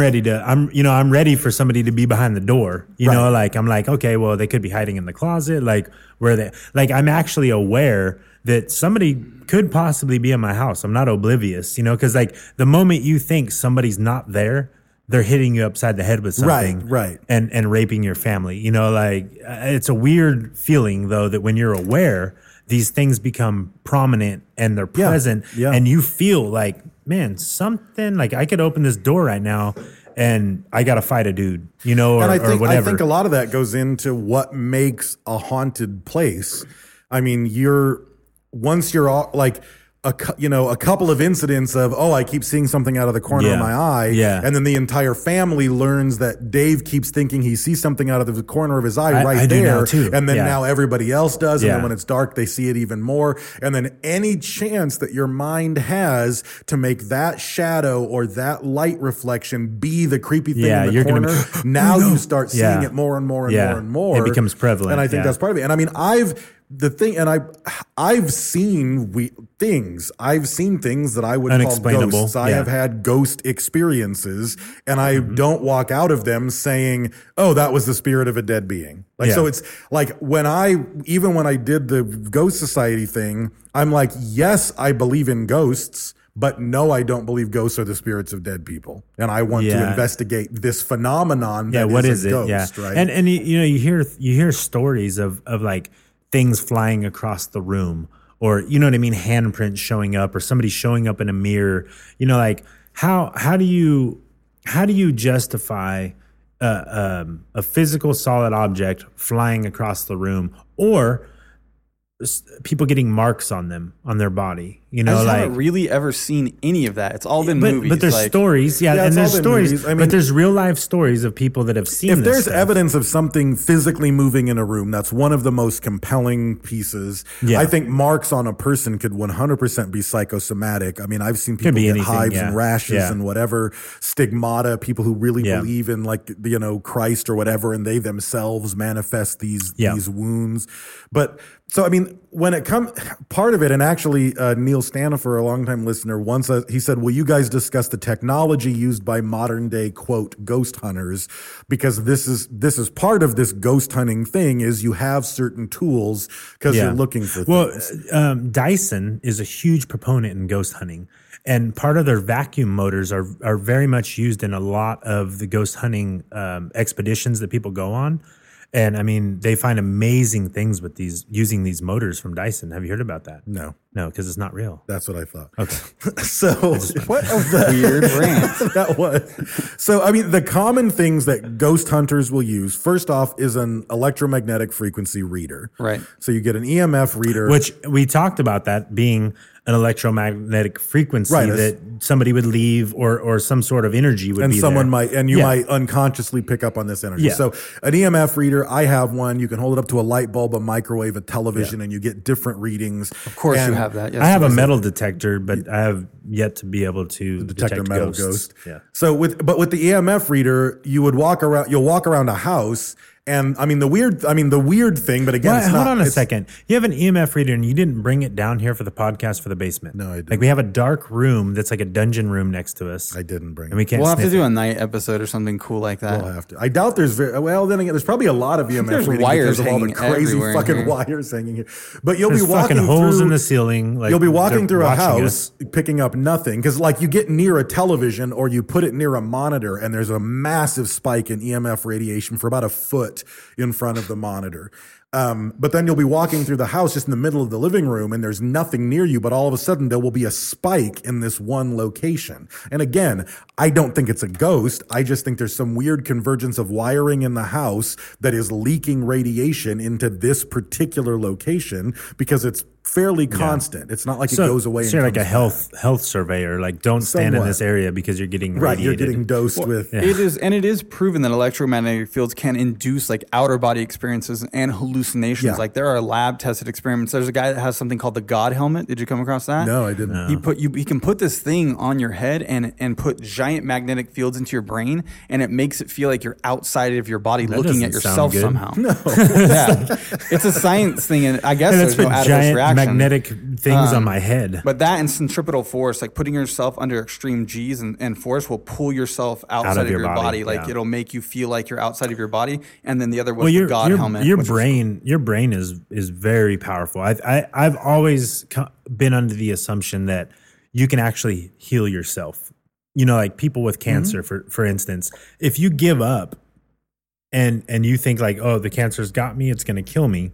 ready for somebody to be behind the door, you know, like, I'm like, okay, well, they could be hiding in the closet. Like I'm actually aware that somebody could possibly be in my house. I'm not oblivious, you know, cause like the moment you think somebody's not there, they're hitting you upside the head with something, right. And raping your family, you know, like it's a weird feeling though, that when you're aware, these things become prominent and they're present and you feel like, man, something like I could open this door right now and I got to fight a dude, you know, or whatever. I think a lot of that goes into what makes a haunted place. I mean, once you're all, like, a couple of incidents of, I keep seeing something out of the corner of my eye. Yeah. And then the entire family learns that Dave keeps thinking he sees something out of the corner of his eye I there. Do now too. And then now everybody else does. And then when it's dark, they see it even more. And then any chance that your mind has to make that shadow or that light reflection be the creepy thing in the corner, now you start seeing it more and more and more and more. It becomes prevalent. And I think that's part of it. And I mean, I've seen things. I've seen things that I would call ghosts. I have had ghost experiences, and I don't walk out of them saying, "Oh, that was the spirit of a dead being." So it's like when I did the Ghost Society thing, I'm like, yes, I believe in ghosts. But no, I don't believe ghosts are the spirits of dead people, and I want to investigate this phenomenon. What is it? Ghost, right? And you hear stories of like things flying across the room, or you know what I mean, handprints showing up, or somebody showing up in a mirror. You know, like how do you justify a physical solid object flying across the room, or people getting marks on them, on their body? You know, I haven't really ever seen any of that. It's all been movies. But there's stories, and there's stories. Movies. I mean, but there's real life stories of people that have seen this. If there's stuff. evidence of something physically moving in a room, that's one of the most compelling pieces. Yeah. I think marks on a person could 100% be psychosomatic. I mean, I've seen people get hives and rashes and whatever, stigmata, people who really believe in, like, Christ or whatever, and they themselves manifest these wounds. But so, I mean, when it comes, part of it, and actually Neil Stanifer, a longtime listener, once he said, will you guys discuss the technology used by modern day, quote, ghost hunters? Because this is part of this ghost hunting thing, is you have certain tools because you're looking for things. Well, Dyson is a huge proponent in ghost hunting. And part of their vacuum motors are very much used in a lot of the ghost hunting expeditions that people go on. And I mean, they find amazing things with using these motors from Dyson. Have you heard about that? No, because it's not real. That's what I thought. Okay. So what a weird rant that was. So I mean, the common things that ghost hunters will use, first off, is an electromagnetic frequency reader. Right. So you get an EMF reader, which we talked about that being an electromagnetic frequency that somebody would leave, or some sort of energy would be there. And someone might, and you might unconsciously pick up on this energy. Yeah. So an EMF reader, I have one. You can hold it up to a light bulb, a microwave, a television, and you get different readings. Of course you have that. Yes, I have a metal detector, but I have yet to be able to detect a metal ghosts. ghost. Yeah. So with the EMF reader, you'll walk around a house, And I mean the weird thing, but again, Well, it's not, hold on a it's- second. You have an EMF reader and you didn't bring it down here for the podcast for the basement. No, I didn't. Like we have a dark room that's like a dungeon room next to us. I didn't bring And we it. can't We'll have to sniff do it. a night episode or something cool like that. We'll have to. I doubt there's well. Then again, there's probably a lot of EMF There's reading wires because of all the hanging crazy everywhere in fucking here. wires hanging here. But you'll There's be walking fucking holes through, in the ceiling. Like you'll be walking they're through a watching house, us. picking up nothing because, like, you get near a television or you put it near a monitor, and there's a massive spike in EMF radiation for about a foot in front of the monitor. But then you'll be walking through the house just in the middle of the living room and there's nothing near you, but all of a sudden there will be a spike in this one location. And again, I don't think it's a ghost. I just think there's some weird convergence of wiring in the house that is leaking radiation into this particular location because it's fairly constant. It's not like it goes away. So and you're like a comes health surveyor. Like, don't stand in Somewhat. this area because you're getting back. Right. You're radiated. getting dosed with. It is proven that electromagnetic fields can induce like outer body experiences and hallucinations. Yeah. Like there are lab tested experiments. There's a guy that has something called the God helmet. Did you come across that? No, I didn't. He can put this thing on your head and put giant magnetic fields into your brain, and it makes it feel like you're outside of your body looking at doesn't sound yourself good. somehow. No, yeah, it's a science thing, and I guess Hey, let's there's no put adverse giant reaction. magnetic things on my head. But that and centripetal force, like putting yourself under extreme G's and force, will pull yourself outside of your body. Like yeah. it'll make you feel like you're outside of your body. And then the other was Well, the God helmet. Your which is- brain is very powerful. I've always been under the assumption that you can actually heal yourself. You know, like people with cancer, for instance, if you give up and you think like, oh, the cancer's got me, it's going to kill me,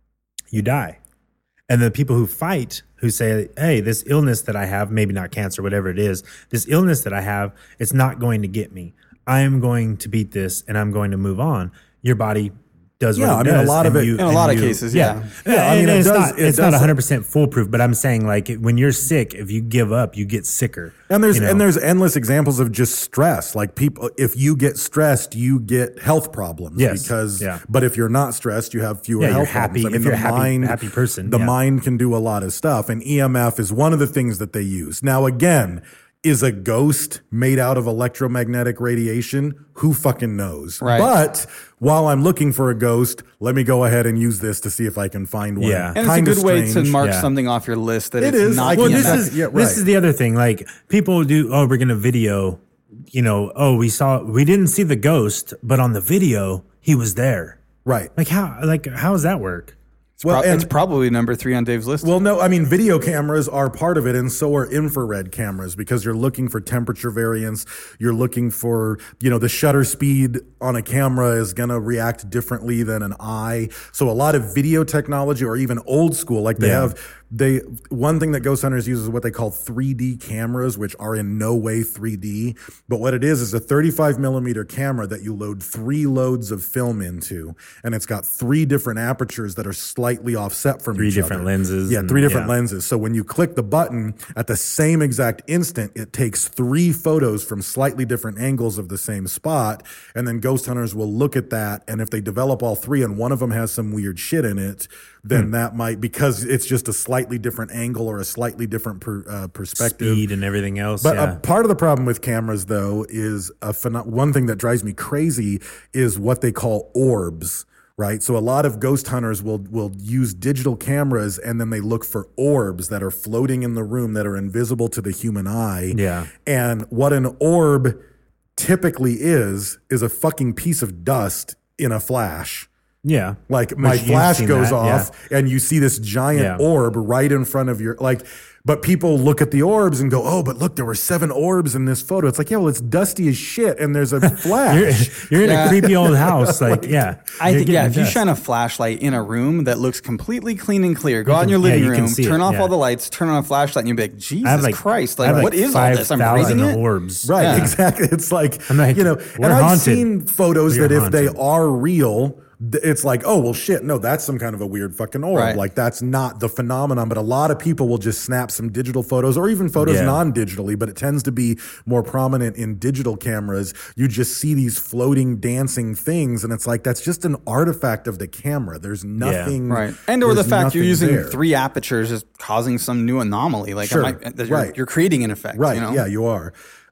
you die. And the people who fight, who say, hey, this illness that I have, maybe not cancer, whatever it is, this illness that I have, it's not going to get me. I am going to beat this and I'm going to move on. Your body does what it I mean, does. a lot of and it- you- in a and lot of you- cases, yeah. Yeah, I mean, and it it's does- not, it it's not does- 100% foolproof, but I'm saying like when you're sick, if you give up, you get sicker. And there's you know? and there's endless examples of just stress. Like people, if you get stressed, you get health problems. Yes. Because, Yeah. but if you're not stressed, you have fewer Yeah, you're health happy. problems. I mean, If you're the a mind, happy person, the yeah. mind can do a lot of stuff, and EMF is one of the things that they use. Now, again, is a ghost made out of electromagnetic radiation? Who fucking knows? Right. But while I'm looking for a ghost, let me go ahead and use this to see if I can find one. Yeah. and Kind it's of a good way to strange. mark Yeah. something off your list that It it's is. not Well, Well, EMF. this is the other thing. Like people do, oh, we're going to video, you know, oh, we didn't see the ghost, but on the video, he was there. Right. Like how does that work? Well, it's probably number 3 on Dave's list. Well, no, I mean, video cameras are part of it, and so are infrared cameras because you're looking for temperature variance. You're looking for, the shutter speed on a camera is going to react differently than an eye. So a lot of video technology, or even old school, like one thing that Ghost Hunters uses is what they call 3D cameras, which are in no way 3D. But what it is a 35 millimeter camera that you load 3 loads of film into, and it's got 3 different apertures that are slightly offset from 3 each different other. lenses Yeah, and- 3 different yeah. lenses. So when you click the button at the same exact instant, it takes 3 photos from slightly different angles of the same spot. And then Ghost Hunters will look at that. And if they develop all 3 and one of them has some weird shit in it, then that might, because it's just a slightly different angle or a slightly different perspective. Speed and everything else. But yeah. a part of the problem with cameras, though, is one thing that drives me crazy is what they call orbs, right? So a lot of ghost hunters will use digital cameras and then they look for orbs that are floating in the room that are invisible to the human eye. Yeah. And what an orb typically is a fucking piece of dust in a flash. Yeah. Like Which my you've flash seen goes that, off and you see this giant orb right in front of your, but people look at the orbs and go, oh, but look, there were 7 orbs in this photo. It's like, yeah, well, it's dusty as shit and there's a flash. You're in a creepy old house. Like, yeah. I You're think, getting if you dust. shine a flashlight in a room that looks completely clean and clear, go out in your living you can room, see turn it, off yeah. all the lights, turn on a flashlight, and you'll be like, I have Jesus Christ, I have what is all this? I'm 5,000 raising it? orbs. Right, Yeah. exactly. It's like, I'm like, and we're I've haunted. seen photos We are that if they haunted. are real, it's like, oh, well, shit, no, that's some kind of a weird fucking orb. Right. Like, that's not the phenomenon. But a lot of people will just snap some digital photos or even photos Yeah. non-digitally, but it tends to be more prominent in digital cameras. You just see these floating, dancing things, and it's like, that's just an artifact of the camera. There's nothing. Right. And or the there's fact you're nothing using there. 3 apertures is causing some new anomaly. Like Sure. you're Right. creating an effect. Right. You know? Yeah, you are.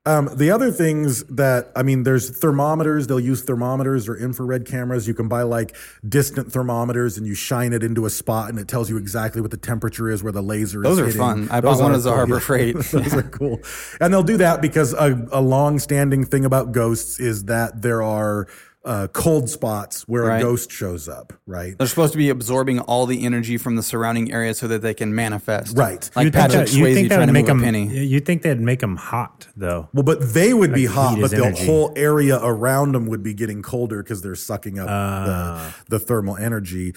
The other things that, I mean, there's thermometers. They'll use thermometers or infrared cameras. You can buy like distant thermometers and you shine it into a spot and it tells you exactly what the temperature is where the laser Those is are hitting. fun. I bought one as a Harbor Freight. Those are cool. And they'll do that because a long-standing thing about ghosts is that there are cold spots where a ghost shows up, right? They're supposed to be absorbing all the energy from the surrounding area so that they can manifest. Right. Like Patrick Swayze trying to move a penny. You think they'd make them hot, though? Well, but they would be hot, heat but is the energy. whole area around them would be getting colder because they're sucking up the thermal energy.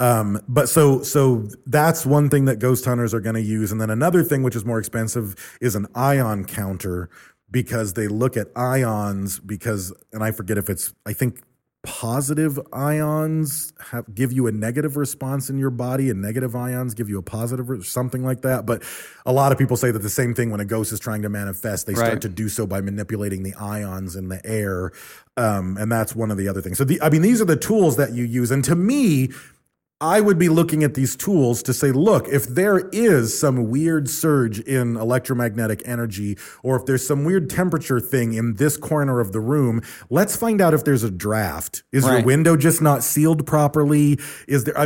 But so that's one thing that ghost hunters are going to use. And then another thing, which is more expensive, is an ion counter, because they look at ions and I forget if it's, I think positive ions give you a negative response in your body and negative ions give you a positive or something like that. But a lot of people say that the same thing when a ghost is trying to manifest, they start to do so by manipulating the ions in the air. And that's one of the other things. So these are the tools that you use. And to me, I would be looking at these tools to say, look, if there is some weird surge in electromagnetic energy, or if there's some weird temperature thing in this corner of the room, let's find out if there's a draft. Is your window just not sealed properly? Is there,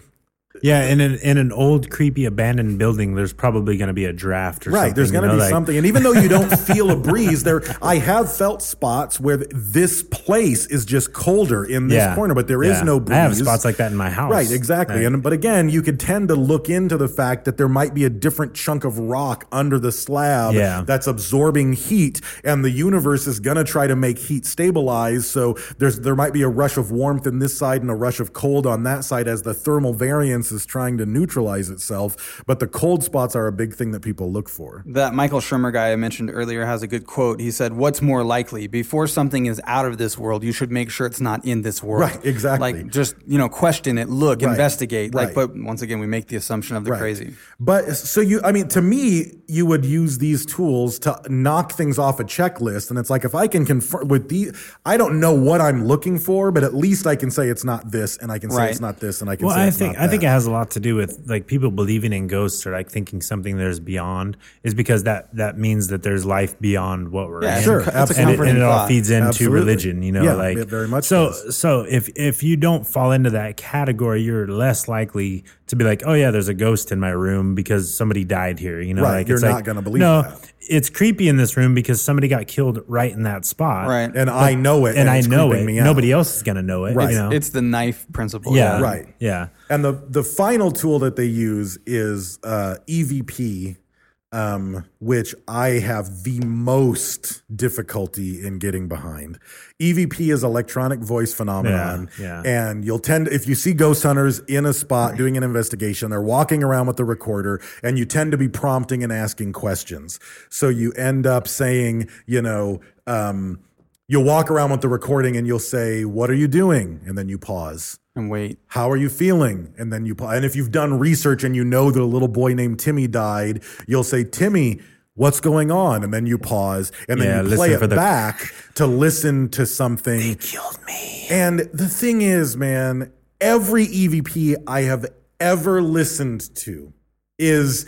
yeah, in an old, creepy, abandoned building, there's probably going to be a draft or something. Right, there's going to be something. And even though you don't feel a breeze, I have felt spots where this place is just colder in this corner, but there is no breeze. I have spots like that in my house. Right, exactly. Right. But again, you could tend to look into the fact that there might be a different chunk of rock under the slab that's absorbing heat, and the universe is going to try to make heat stabilize. So there might be a rush of warmth in this side and a rush of cold on that side as the thermal variance is trying to neutralize itself, but the cold spots are a big thing that people look for. That Michael Shermer guy I mentioned earlier has a good quote. He said, "What's more likely? Before something is out of this world, you should make sure it's not in this world." Right, exactly. Like, just, question it, look, investigate. Like, but once again, we make the assumption of the crazy. But so to me, you would use these tools to knock things off a checklist. And it's like, if I can confirm with I don't know what I'm looking for, but at least I can say it's not this, and I can say it's not this, and I can say it's not that. I think it has a lot to do with like people believing in ghosts or like thinking something there's beyond, is because that means that there's life beyond what we're in. Sure, absolutely. And it all feeds into religion, very much so if you don't fall into that category, you're less likely to be like, oh yeah, there's a ghost in my room because somebody died here. Like, you're not going to believe that. It's creepy in this room because somebody got killed right in that spot. Right. And I know it. And I know it. Me out. Nobody else is going to know it. Right. It's the knife principle. Yeah. Right. Yeah. And the final tool that they use is EVP, which I have the most difficulty in getting behind. EVP is electronic voice phenomenon. Yeah. And you'll if you see ghost hunters in a spot doing an investigation, they're walking around with the recorder, and you tend to be prompting and asking questions. So you end up saying, you'll walk around with the recording and you'll say, "What are you doing?" And then you pause. And wait. "How are you feeling?" And then you pause. And if you've done research and you know that a little boy named Timmy died, you'll say, "Timmy, what's going on?" And then you pause, and then you play it back to listen to something. They killed me. And the thing is, man, every EVP I have ever listened to is,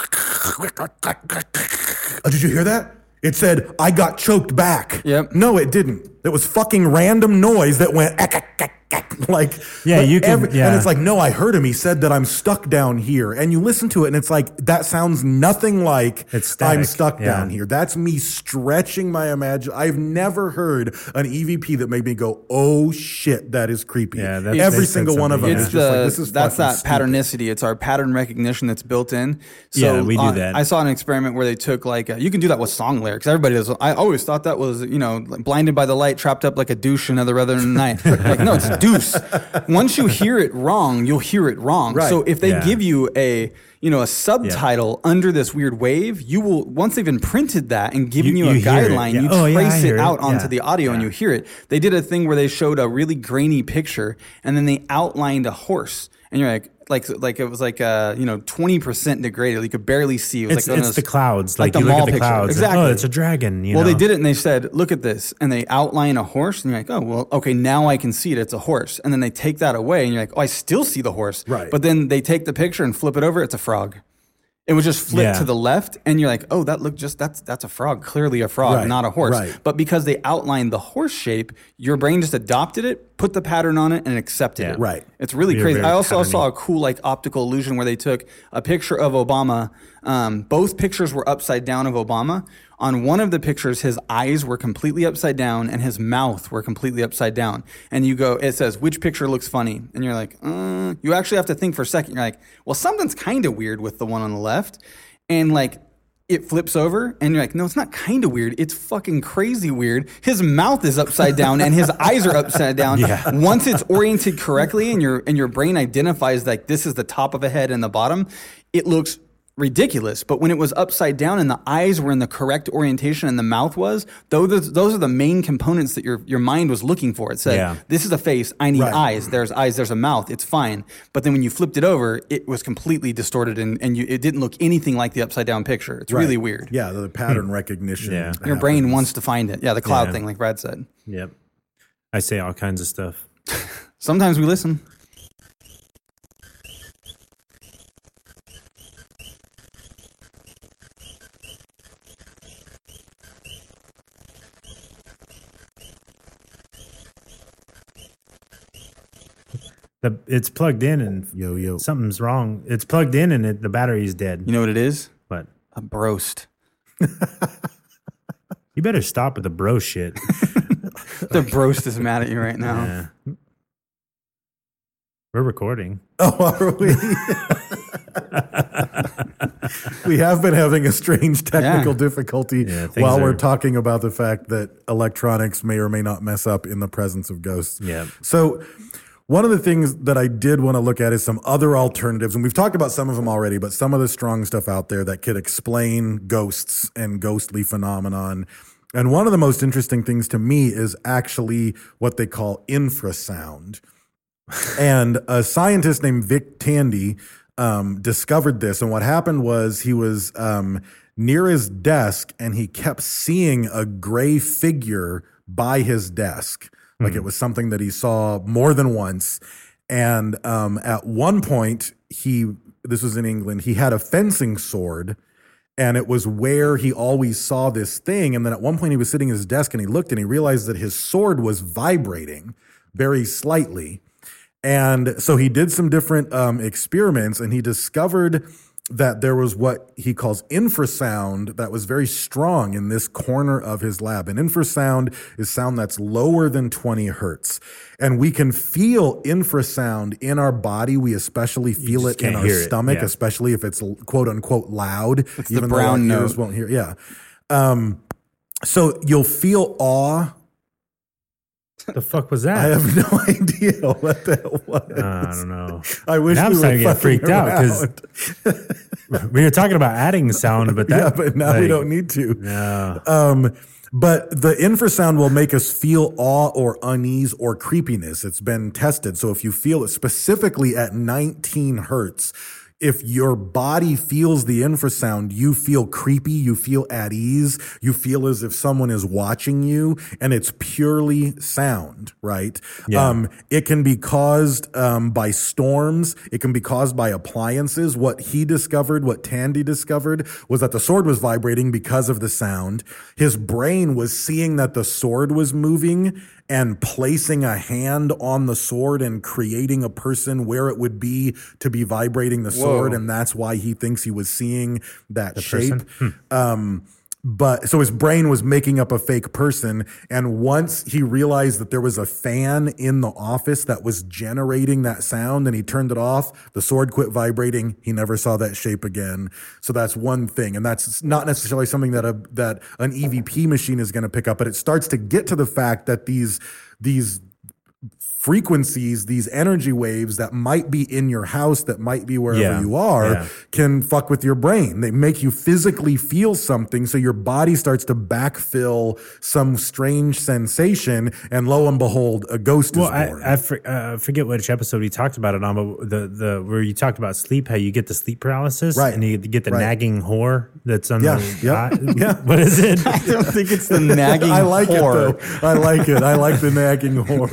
did you hear that? It said, "I got choked back." Yep. No, it didn't. It was fucking random noise that went like, and it's like, no, I heard him. He said that I'm stuck down here. And you listen to it and it's like, that sounds nothing like I'm stuck down here. That's me stretching my imagination. I've never heard an EVP that made me go, oh shit, that is creepy. Yeah, every single one of them is just like, this is that's that stupid. patternicity. It's our pattern recognition that's built in. So we do that. I saw an experiment where they took you can do that with song lyrics. Everybody does. I always thought that was, blinded by the light, trapped up like a douche another other night. Like, no, it's deuce. Once you hear it wrong, you'll hear it wrong. Right. So if they give you a subtitle under this weird wave, you will, once they've imprinted that and given you a guideline, you trace it out onto the audio and you hear it. They did a thing where they showed a really grainy picture and then they outlined a horse. And you're like it was 20% degraded. You could barely see. It was it's the clouds. Like the you look mall at the picture. clouds. Exactly. Like, oh, it's a dragon. Well, they did it and they said, look at this. And they outline a horse and you're like, oh, well, okay, now I can see it. It's a horse. And then they take that away and you're like, oh, I still see the horse. Right. But then they take the picture and flip it over. It's a frog. It would just flip Yeah. to the left, and you're like, oh, that's a frog, clearly a frog, Right, not a horse. right. But because they outlined the horse shape, your brain just adopted it, put the pattern on it, and accepted Yeah. it. Right. It's really You're crazy. very I also patterny. saw a cool like optical illusion where they took a picture of Obama. Both pictures were upside down of Obama. On one of the pictures, his eyes were completely upside down and his mouth were completely upside down. And it says, which picture looks funny? And you're like, you actually have to think for a second. You're like, well, something's kind of weird with the one on the left. And like, it flips over and you're like, no, it's not kind of weird. It's fucking crazy weird. His mouth is upside down and his eyes are upside down. Yeah. Once it's oriented correctly and your brain identifies like this is the top of a head and the bottom, it looks ridiculous. But when it was upside down and the eyes were in the correct orientation and the mouth was, those are the main components that your mind was looking for. It said, Yeah. this is a face, I need Right. eyes, there's a mouth, it's fine. But then when you flipped it over, it was completely distorted and it didn't look anything like the upside down picture. It's really weird. Yeah, the pattern recognition. Yeah. Your brain happens. wants to find it. Yeah, the cloud Yeah. thing, like Brad said. Yep. I say all kinds of stuff. Sometimes we listen. It's plugged in and Yo. something's wrong. It's plugged in and the battery's dead. You know what it is? But A broast. you better stop with the bro shit. The broast is mad at you right now. Yeah. We're recording. Oh, are we? We have been having a strange technical Yeah. difficulty Yeah, things while we're are- talking about the fact that electronics may or may not mess up in the presence of ghosts. Yeah. So one of the things that I did want to look at is some other alternatives, and we've talked about some of them already, but some of the strong stuff out there that could explain ghosts and ghostly phenomenon. And one of the most interesting things to me is actually what they call infrasound. And a scientist named Vic Tandy discovered this. And what happened was he was near his desk and he kept seeing a gray figure by his desk. Like it was something that he saw more than once. And at one point, this was in England, he had a fencing sword. And it was where he always saw this thing. And then at one point he was sitting at his desk and he looked and he realized that his sword was vibrating very slightly. And so he did some different experiments and he discovered that there was what he calls infrasound that was very strong in this corner of his lab. And infrasound is sound that's lower than 20 hertz. And we can feel infrasound in our body. We especially feel just it in can't our hear it. stomach, Yeah. especially if it's quote unquote loud. It's the brown though our ears note. won't hear. Yeah. So you'll feel awe. The fuck was that? I have no idea what that was. I don't know. I wish Now I'm we were starting to get fucking freaked out around. because we were talking about adding sound, but that, Yeah, but now we like, don't need to. No. But the infrasound will make us feel awe or unease or creepiness. It's been tested. So if you feel it specifically at 19 hertz, if your body feels the infrasound, you feel creepy, you feel at ease, you feel as if someone is watching you, and it's purely sound, right? Yeah. It can be caused by storms. It can be caused by appliances. What he discovered, what Tandy discovered, was that the sword was vibrating because of the sound. His brain was seeing that the sword was moving and placing a hand on the sword and creating a person where it would be to be vibrating the sword. And that's why he thinks he was seeing that shape. But so his brain was making up a fake person. And once he realized that there was a fan in the office that was generating that sound and he turned it off, the sword quit vibrating. He never saw that shape again. So that's one thing. And that's not necessarily something that an EVP machine is going to pick up, but it starts to get to the fact that these frequencies, these energy waves that might be in your house, that might be wherever you are, can fuck with your brain. They make you physically feel something, so your body starts to backfill some strange sensation, and lo and behold, a ghost is born. I forget which episode we talked about it on, but the where you talked about sleep, how you get the sleep paralysis, Right. and you get the Right. nagging whore that's on Yeah. the Yep. Yeah. What is it? I don't think it's the nagging I like whore. it though. I like it. I like the nagging whore. Yeah,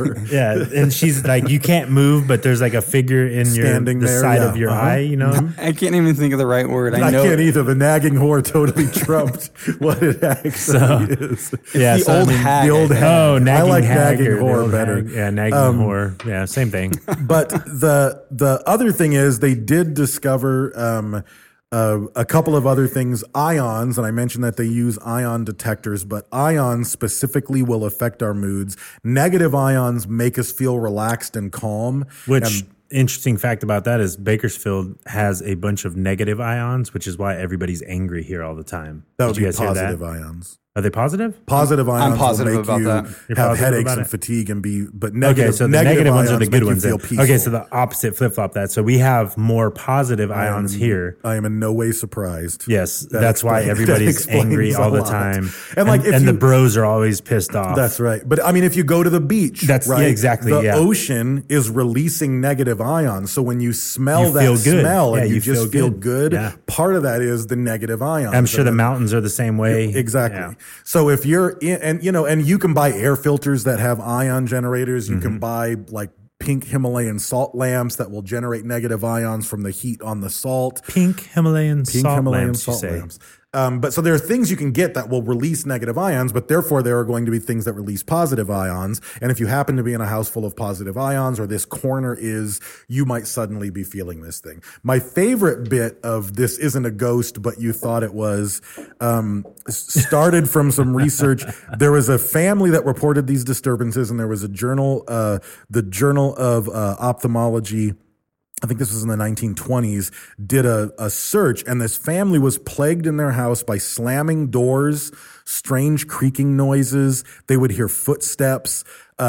Yeah, and she's like, you can't move, but there's like a figure in Standing the there, side yeah. of your Uh-huh. eye, you know? I can't even think of the right word. I know can't either. The nagging whore totally trumped what it actually is. Yeah, the old hag. The old I think. hag. Oh, nagging I like hag nagging or the whore old better. hag. Yeah, nagging whore. Yeah, same thing. But the other thing is they did discover a couple of other things, ions, and I mentioned that they use ion detectors, but ions specifically will affect our moods. Negative ions make us feel relaxed and calm. Which, interesting fact about that is Bakersfield has a bunch of negative ions, which is why everybody's angry here all the time. That would Did you be guys hear that? positive ions. Are they positive? Positive ions positive will make about you that. You're have positive headaches about and it? fatigue and be, but negative, Okay, so the negative ones are the ions good make ones. you feel Then. peaceful. Okay, so the opposite flip flop that. So we have more positive ions here. I am in no way surprised. Yes, That that's why explains- everybody's that angry explains all a the lot. time, And like, if the you- bros are always pissed off. That's right. But I mean, if you go to the beach, That's- yeah, right, exactly, the yeah. ocean is releasing negative ions. So when you smell You that feel good. smell and Yeah, you you just feel feel good. good, Yeah. part of that is the negative ions. I'm sure And the then- mountains are the same way. Exactly. Yeah. So if you're in, and you can buy air filters that have ion generators. You Mm-hmm. can buy like pink Himalayan salt lamps that will generate negative ions from the heat on the salt. Pink Himalayan Pink salt Himalayan lamps, you salt say. lamps. But so there are things you can get that will release negative ions, but therefore there are going to be things that release positive ions. And if you happen to be in a house full of positive ions, or this corner is, you might suddenly be feeling this thing. My favorite bit of this isn't a ghost, but you thought it was, started from some research. There was a family that reported these disturbances, and there was a journal, the Journal of Ophthalmology, I think this was in the 1920s, did a search, and this family was plagued in their house by slamming doors, strange creaking noises. They would hear footsteps.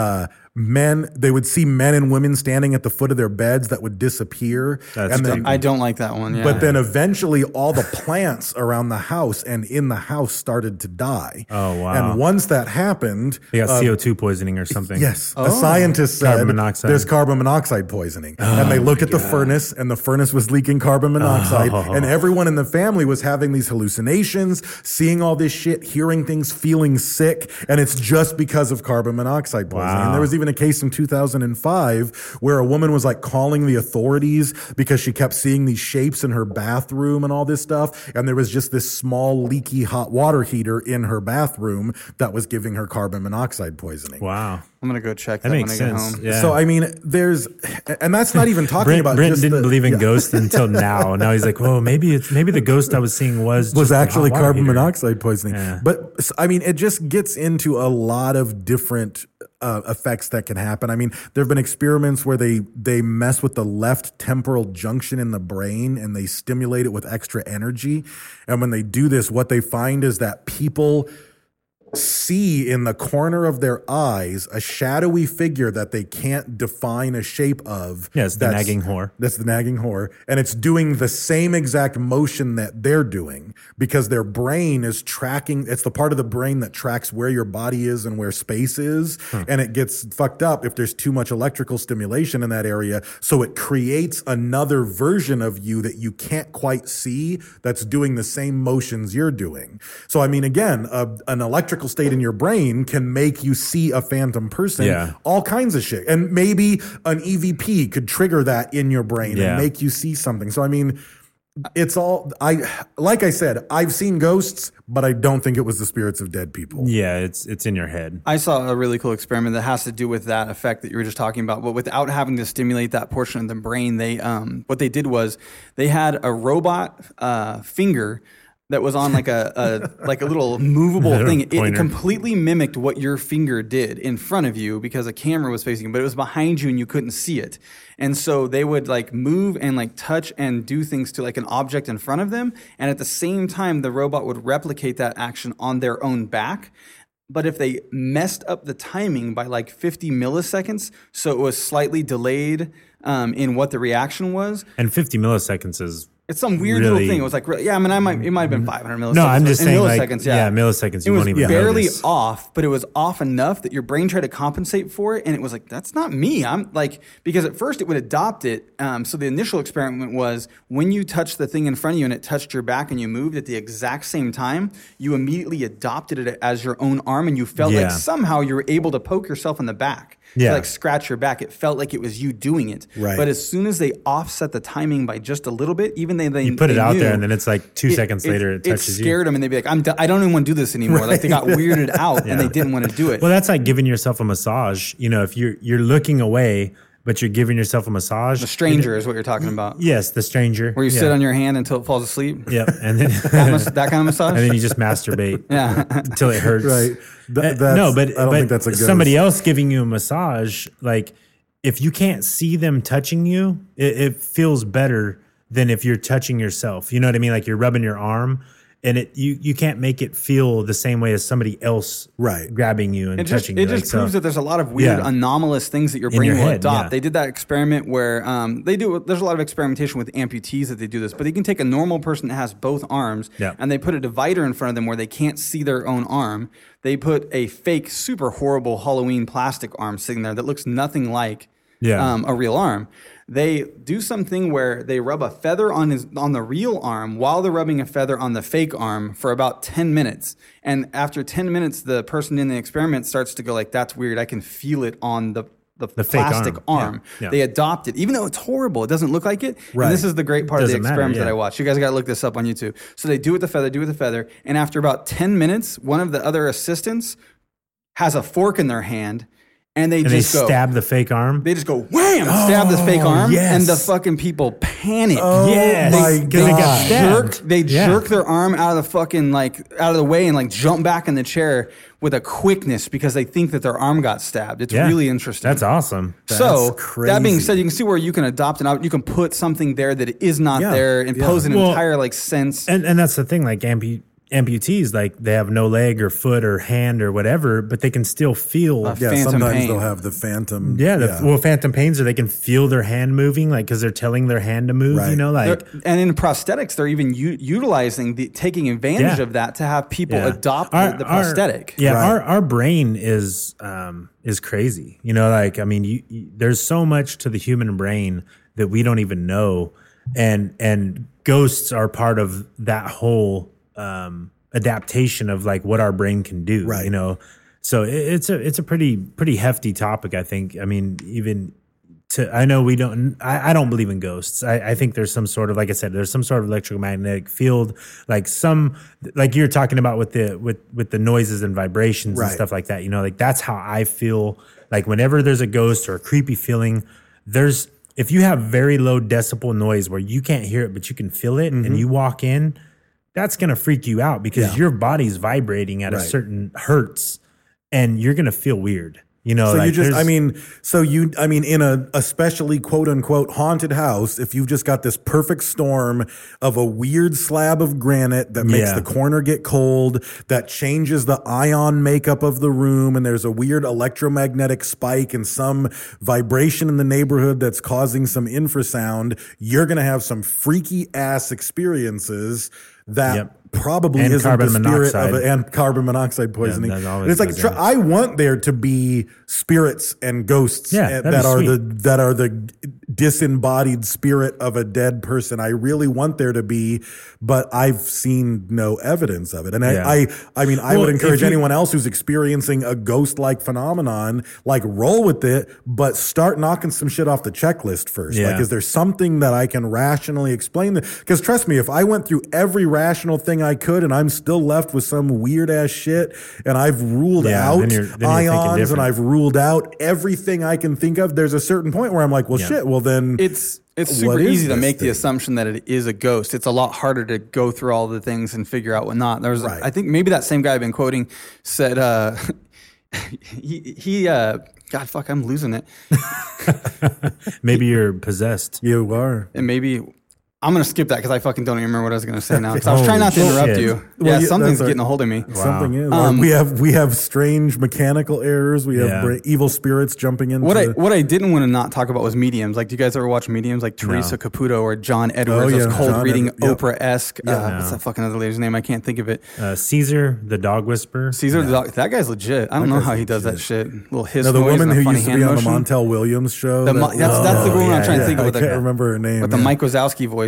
They would see men and women standing at the foot of their beds that would disappear. That's and then, I don't like that one. Yeah. but then eventually all the plants around the house and in the house started to die. Oh, wow. And once that happened, They got CO2 poisoning or something. yes, a scientist said Carbon monoxide. there's carbon monoxide poisoning. And they look at the furnace, and the furnace was leaking carbon monoxide. And everyone in the family was having these hallucinations, seeing all this shit, hearing things, feeling sick. And it's just because of carbon monoxide poisoning. Wow. And there was even a case in 2005 where a woman was like calling the authorities because she kept seeing these shapes in her bathroom and all this stuff. And there was just this small leaky hot water heater in her bathroom that was giving her carbon monoxide poisoning. Wow. I'm gonna go check that, That when makes I get sense. home. Yeah. So I mean, and that's not even talking about Brent just didn't the, believe in yeah. ghosts until now. Now he's like, "Whoa, maybe the ghost I was seeing was just the actually hot water carbon heater." monoxide poisoning. Yeah. But I mean, it just gets into a lot of different effects that can happen. I mean, there have been experiments where they mess with the left temporal junction in the brain and they stimulate it with extra energy. And when they do this, what they find is that people see in the corner of their eyes a shadowy figure that they can't define a shape of. Yeah, it's the nagging whore. That's the nagging whore. And it's doing the same exact motion that they're doing because their brain is tracking. It's the part of the brain that tracks where your body is and where space is. And it gets fucked up if there's too much electrical stimulation in that area. So it creates another version of you that you can't quite see that's doing the same motions you're doing. So, I mean, again, an electrical state in your brain can make you see a phantom person, Yeah. all kinds of shit. And maybe an EVP could trigger that in your brain Yeah. and make you see something. So, I mean, it's all, like I said, I've seen ghosts, but I don't think it was the spirits of dead people. Yeah, it's in your head. I saw a really cool experiment that has to do with that effect that you were just talking about, but without having to stimulate that portion of the brain. They what they did was they had a robot finger that was on like a little movable Little thing. It pointer. completely mimicked what your finger did in front of you because a camera was facing you, but it was behind you and you couldn't see it. And so they would like move and like touch and do things to like an object in front of them. And at the same time, the robot would replicate that action on their own back. But if they messed up the timing by like 50 milliseconds, so it was slightly delayed in what the reaction was, And 50 milliseconds is it's some weird really- little thing. It was like, yeah, I mean, it might have been 500 milliseconds. No, I'm just In saying, like, milliseconds, yeah, milliseconds, It you was won't even barely notice. off, but it was off enough that your brain tried to compensate for it, and it was like, that's not me. I'm like, because at first it would adopt it. So the initial experiment was when you touched the thing in front of you and it touched your back and you moved at the exact same time, you immediately adopted it as your own arm, and you felt Yeah. like somehow you were able to poke yourself in the back. Yeah. to like scratch your back. It felt like it was you doing it. Right. But as soon as they offset the timing by just a little bit, even they You put it they out knew, there, and then it's like 2 seconds later, it touches you. It scared them, and they'd be like, I don't even want to do this anymore. Like they got weirded out, and they didn't want to do it. Well, that's like giving yourself a massage. You know, if you're looking away, but you're giving yourself a massage. The stranger is what you're talking about. Yes, the stranger. Where you sit on your hand until it falls asleep. Yep, and then that kind of massage. and then you just masturbate. Yeah. Until it hurts. Right. No, but I don't think that's a good somebody else giving you a massage. Like if you can't see them touching you, it feels better than if you're touching yourself. You know what I mean? Like you're rubbing your arm. And you can't make it feel the same way as somebody else grabbing you and touching you. It just proves that there's a lot of weird, anomalous things that your brain will adopt. They did that experiment where there's a lot of experimentation with amputees that they do this, but they can take a normal person that has both arms and they put a divider in front of them where they can't see their own arm. They put a fake, super horrible Halloween plastic arm sitting there that looks nothing like a real arm. They do something where they rub a feather on the real arm while they're rubbing a feather on the fake arm for about 10 minutes. And after 10 minutes, the person in the experiment starts to go like, that's weird. I can feel it on the plastic arm. Yeah. They adopt it. Even though it's horrible, it doesn't look like it. Right. And this is the great part of the Doesn't matter, experiment that I watched. You guys got to look this up on YouTube. So they do it with the feather, And after about 10 minutes, one of the other assistants has a fork in their hand. And they stab the fake arm. They just go wham, stab this fake arm, and the fucking people panic. Oh my God. They got stabbed. They jerk their arm out of the fucking out of the way and like jump back in the chair with a quickness because they think that their arm got stabbed. It's really interesting. That's awesome. So crazy. that being said, you can see where you can adopt you can put something there that is not there, impose an entire like sense. And that's the thing, like amputees, like they have no leg or foot or hand or whatever, but they can still feel. Sometimes pain. they'll have the phantom. Phantom pains, or they can feel their hand moving, like because they're telling their hand to move. Right. You know, like and in prosthetics, they're even utilizing taking advantage of that to have people adopt the prosthetic. Our brain is crazy. You know, like I mean, there's so much to the human brain that we don't even know, and ghosts are part of that whole adaptation of like what our brain can do, right? You know, so it's a pretty hefty topic. I think. I mean, I know we don't. I don't believe in ghosts. I think there's some sort of, like I said, there's some sort of electromagnetic field, like you're talking about with the noises and vibrations and stuff like that. You know, like that's how I feel. Like whenever there's a ghost or a creepy feeling, if you have very low decibel noise where you can't hear it but you can feel it, and you walk in, that's going to freak you out because your body's vibrating at a certain hertz and you're going to feel weird. You know, so like in a especially quote unquote haunted house, if you've just got this perfect storm of a weird slab of granite that makes the corner get cold, that changes the ion makeup of the room, and there's a weird electromagnetic spike and some vibration in the neighborhood that's causing some infrasound, you're going to have some freaky ass experiences that probably and isn't carbon the spirit monoxide. of it, and carbon monoxide poisoning. that always And it's like goes in. I want there to be spirits and ghosts that'd that be are sweet. that are the disembodied spirit of a dead person. I really want there to be, but I've seen no evidence of it. And I would encourage anyone else who's experiencing a ghost-like phenomenon, like roll with it, but start knocking some shit off the checklist first. Yeah. Like, is there something that I can rationally explain? Because trust me, if I went through every rational thing I could and I'm still left with some weird ass shit, and I've ruled out then you're thinking ions different. and I've ruled out everything I can think of, there's a certain point where I'm like, well, shit, well then It's what super is easy to this make the thing? assumption that it is a ghost. It's a lot harder to go through all the things and figure out what not. There's, I think maybe that same guy I've been quoting said, God, fuck, I'm losing it. maybe you're possessed. You are. And maybe I'm going to skip that because I fucking don't even remember what I was going to say now. 'Cause I was trying not to Holy interrupt shit. you. Well, yeah, Something's that's getting a hold of me. Something is. We have strange mechanical errors. We have evil spirits jumping into What I didn't want to not talk about was mediums. Like, do you guys ever watch mediums like Teresa Caputo or John Edwards? Those cold John reading Edwards, yep. Oprah-esque. What's that fucking other lady's name? I can't think of it. Caesar, the dog whisperer. Caesar, the dog, that guy's legit. I don't know how he does that shit. Little hiss the noise woman and a who funny used to hand be on the motion. Montel Williams show. That's the woman I'm trying to think of. I can't remember her name. With the Mike Wazowski voice.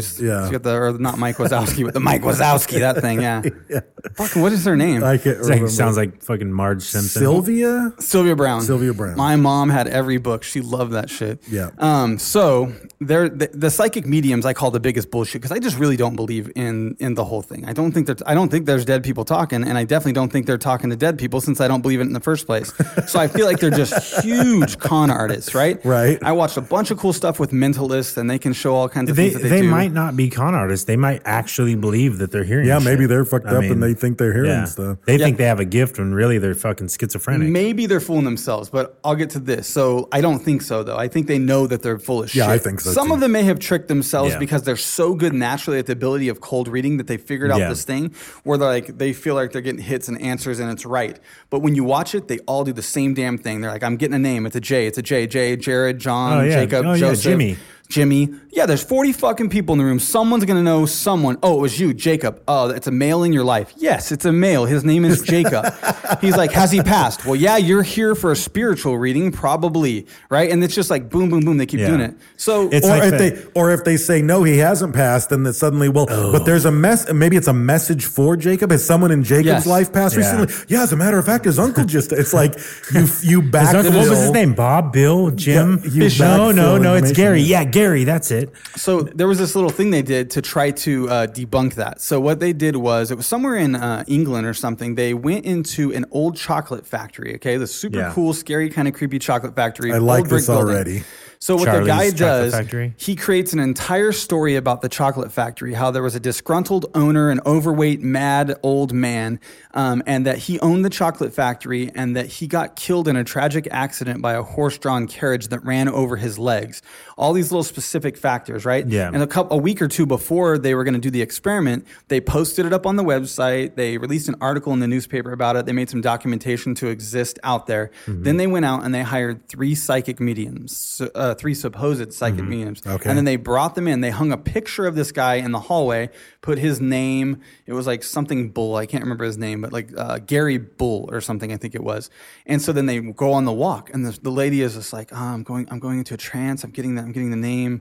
voice. Yeah. She's got or not Mike Wazowski, but the Mike Wazowski, that thing, yeah. Fucking, what is her name? I can't remember. Sounds like fucking Marge Simpson. Sylvia Brown. Sylvia Brown. My mom had every book. She loved that shit. Yeah. So the psychic mediums I call the biggest bullshit because I just really don't believe in the whole thing. I don't think there's dead people talking, and I definitely don't think they're talking to dead people since I don't believe it in the first place. So I feel like they're just huge con artists, right? Right. I watched a bunch of cool stuff with mentalists, and they can show all kinds of things that they do. Might not be con artists. They might actually believe that they're hearing. Yeah, shit. maybe they're fucked up and they think they're hearing stuff. They think they have a gift when really they're fucking schizophrenic. Maybe they're fooling themselves, but I'll get to this. So I don't think so, though. I think they know that they're full of shit. Yeah, I think so, Some too. of them may have tricked themselves because they're so good naturally at the ability of cold reading that they figured out this thing where they feel like they're getting hits and answers and it's right. But when you watch it, they all do the same damn thing. They're like, I'm getting a name. It's a J. It's a J. J, Jared, John, Jacob, Joseph. Jimmy. Yeah, there's 40 fucking people in the room. Someone's going to know someone. Oh, it was you, Jacob. Oh, it's a male in your life. Yes, it's a male. His name is Jacob. He's like, has he passed? Well, yeah, you're here for a spiritual reading, probably, right? And it's just like boom, boom, boom. They keep doing it. So, it's if they say no, he hasn't passed, then suddenly, but there's a maybe it's a message for Jacob. Has someone in Jacob's life passed recently? Yeah, as a matter of fact, his uncle just. It's like you back. What was his name? Bob, Bill, Jim? No, it's Gary. Yeah, Gary. That's it. So there was this little thing they did to try to debunk that. So what they did was, it was somewhere in England or something. They went into an old chocolate factory. Okay, the super cool, scary, kind of creepy chocolate factory. I like this already. So what Charlie's the guy Chocolate does, Factory? he creates an entire story about the chocolate factory, how there was a disgruntled owner, an overweight, mad old man, and that he owned the chocolate factory and that he got killed in a tragic accident by a horse-drawn carriage that ran over his legs. All these little specific factors, right? Yeah. And a week or two before they were going to do the experiment, they posted it up on the website. They released an article in the newspaper about it. They made some documentation to exist out there. Mm-hmm. Then they went out and they hired 3 psychic mediums, 3 supposed psychic mediums. Okay. And then they brought them in. They hung a picture of this guy in the hallway, put his name. It was like something Bull. I can't remember his name, but like Gary Bull or something, I think it was. And so then they go on the walk, and the lady is just like, I'm going into a trance. I'm getting the name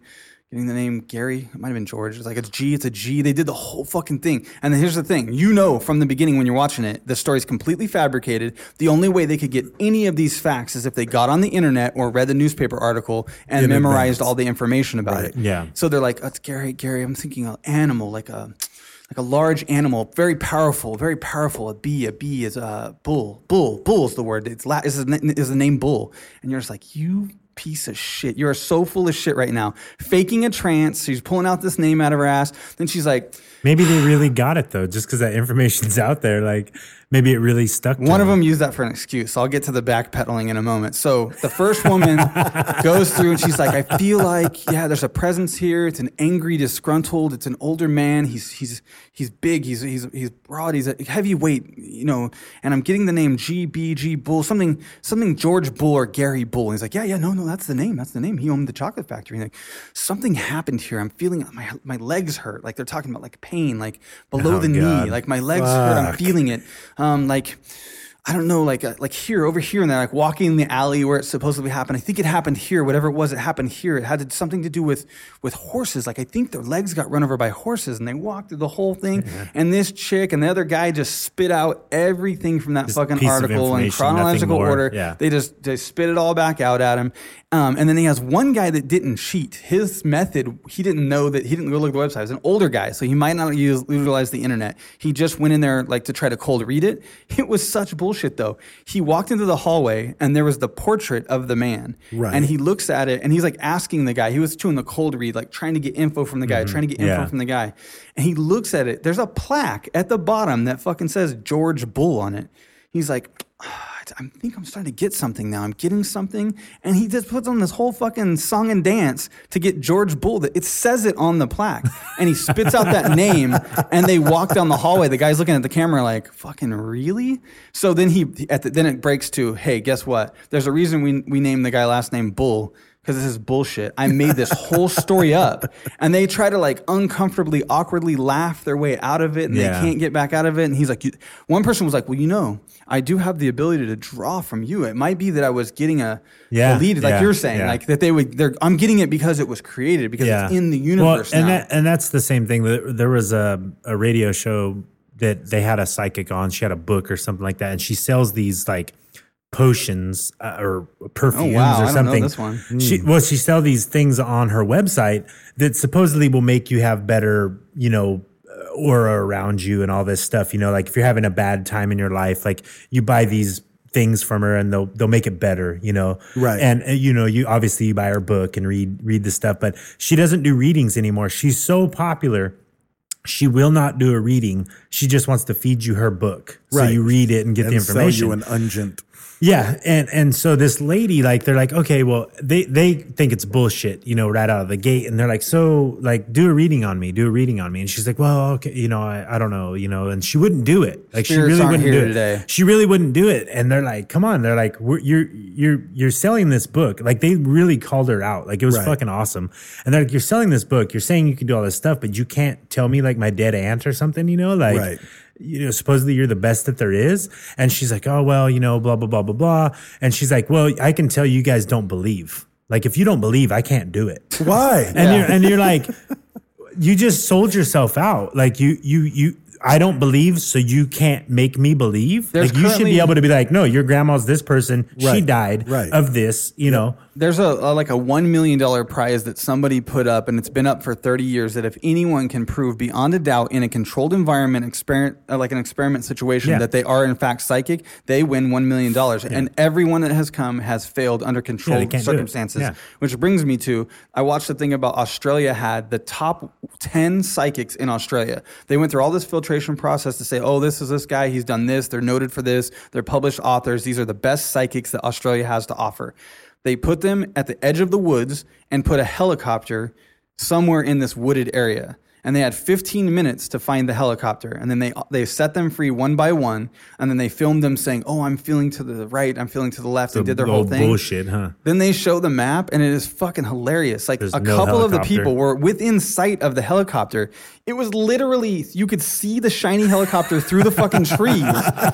Gary. It might have been George. It's like, it's a G. They did the whole fucking thing. And then here's the thing. From the beginning when you're watching it, the story's completely fabricated. The only way they could get any of these facts is if they got on the internet or read the newspaper article and memorized all the information about it. Yeah. So they're like, oh, it's Gary. I'm thinking an animal, like a large animal, very powerful. A bee is a bull. Bull is the word. Is the name Bull. And you're just like, you piece of shit. You are so full of shit right now. Faking a trance. She's pulling out this name out of her ass. Then she's like, maybe they really got it though, just because that information's out there. Like maybe it really stuck to one of them used that for an excuse. I'll get to the backpedaling in a moment. So the first woman goes through and she's like, I feel like, there's a presence here. It's an angry, disgruntled. It's an older man. He's big. He's broad. He's a heavyweight, and I'm getting the name GBG Bull, something George Bull or Gary Bull. And he's like, no, that's the name. That's the name. He owned the chocolate factory. And like, something happened here. I'm feeling my legs hurt. Like they're talking about like pain, like below the knee. Like my legs hurt. I'm feeling it. Like, I don't know, like here, over here, and they're like walking in the alley where it supposedly happened. I think it happened here. Whatever it was, it happened here. It had something to do with horses. Like I think their legs got run over by horses, and they walked through the whole thing. Yeah. And this chick and the other guy just spit out everything from that fucking article in chronological order. Yeah. They spit it all back out at him. And then he has one guy that didn't cheat. His method, he didn't know that, he didn't go look at the website. He was an older guy, so he might not utilize the internet. He just went in there like to try to cold read it. It was such bullshit though. He walked into the hallway and there was the portrait of the man. Right. And he looks at it and he's like asking the guy, he was doing the cold read, like trying to get info from the guy, from the guy. And he looks at it. There's a plaque at the bottom that fucking says George Bull on it. He's like, I think I'm starting to get something now. I'm getting something. And he just puts on this whole fucking song and dance to get George Bull. It says it on the plaque. And he spits out that name and they walk down the hallway. The guy's looking at the camera like, fucking really? So then then it breaks to, hey, guess what? There's a reason we named the guy last name Bull. because this is bullshit. I made this whole story up. And they try to like uncomfortably, awkwardly laugh their way out of it, and they can't get back out of it. And he's like, one person was like, well, you know, I do have the ability to draw from you. It might be that I was getting a lead, like you're saying, like that I'm getting it because it was created, because it's in the universe now. And that's the same thing. There was a radio show that they had a psychic on. She had a book or something like that, and she sells these like potions or perfumes or something. I don't know this one. She sells these things on her website that supposedly will make you have better, you know, aura around you and all this stuff. You know, like if you're having a bad time in your life, like you buy these things from her and they'll make it better, you know. Right. And you know, you obviously you buy her book and read the stuff, but she doesn't do readings anymore. She's so popular. She will not do a reading. She just wants to feed you her book. So you read it and get the information. Sell you an ungent. Yeah. And so this lady, like, they're like, okay, well, they think it's bullshit, you know, right out of the gate. And they're like, so like, do a reading on me. And she's like, well, okay, you know, I don't know, you know, and she wouldn't do it. Like Spirits she really wouldn't do it. Today. She really wouldn't do it. And they're like, come on. They're like, you're selling this book. Like they really called her out. Like it was fucking awesome. And they're like, you're selling this book. You're saying you can do all this stuff, but you can't tell me like my dead aunt or something, you know, like, you know, supposedly you're the best that there is. And she's like, oh, well, you know, blah, blah, blah, blah, blah. And she's like, well, I can tell you guys don't believe. Like, if you don't believe, I can't do it. Why? And you're like, you just sold yourself out. Like I don't believe, so you can't make me believe. Like you should be able to be like, no, your grandma's this person. She died of this, you know. There's a $1 million prize that somebody put up, and it's been up for 30 years, that if anyone can prove beyond a doubt in a controlled environment, like an experiment situation, that they are in fact psychic, they win $1 million. And everyone that has come has failed under controlled circumstances. Which brings me to, I watched a thing about Australia had the top 10 psychics in Australia. They went through all this filtration process to say, oh, this is this guy, he's done this, they're noted for this, they're published authors, these are the best psychics that Australia has to offer. They put them at the edge of the woods and put a helicopter somewhere in this wooded area. And they had 15 minutes to find the helicopter. And then they set them free one by one. And then they filmed them saying, oh, I'm feeling to the right, I'm feeling to the left. They did their whole thing. Bullshit, huh? Then they show the map, and it is fucking hilarious. Like a couple of the people were within sight of the helicopter. It was literally, you could see the shiny helicopter through the fucking trees.